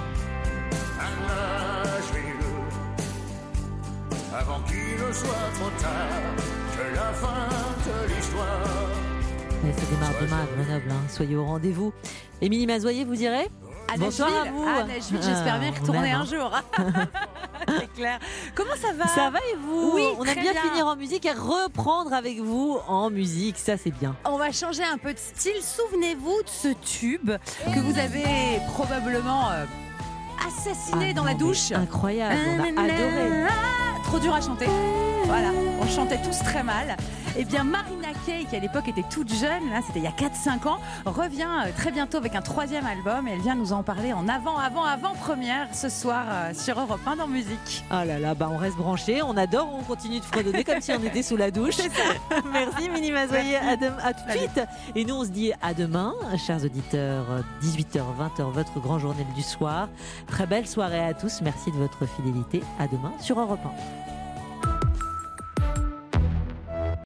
à Nashville avant qu'il ne soit trop tard, que la fin de l'histoire. Et ça démarre demain à Grenoble, hein. Soyez au rendez-vous. Émilie Mazoyer, vous irez? À Bonsoir Nashville, à vous. à Nashville, j'espère bien Ah, retourner on aime, un jour. C'est clair. Comment ça va? Ça va et vous? Oui, on très aime bien, bien finir en musique et reprendre avec vous en musique, ça c'est bien. On va changer un peu de style. Souvenez-vous de ce tube que vous avez probablement euh, assassiné Ah, dans non, la mais douche. Incroyable, on a adoré. Trop dur à chanter. Voilà, on chantait tous très mal. Eh bien, Marina Kaye, qui à l'époque était toute jeune, là, c'était il y a quatre cinq ans, revient euh, très bientôt avec un troisième album et elle vient nous en parler en avant, avant, avant première ce soir euh, sur Europe un dans Musique. Ah là là, bah on reste branchés, on adore, on continue de fredonner comme si on était sous la douche. Merci Émilie Mazoyer, à, de- à tout de suite. Et nous on se dit à demain, chers auditeurs, dix-huit heures, vingt heures, votre grand journal du soir. Très belle soirée à tous, merci de votre fidélité. À demain sur Europe un.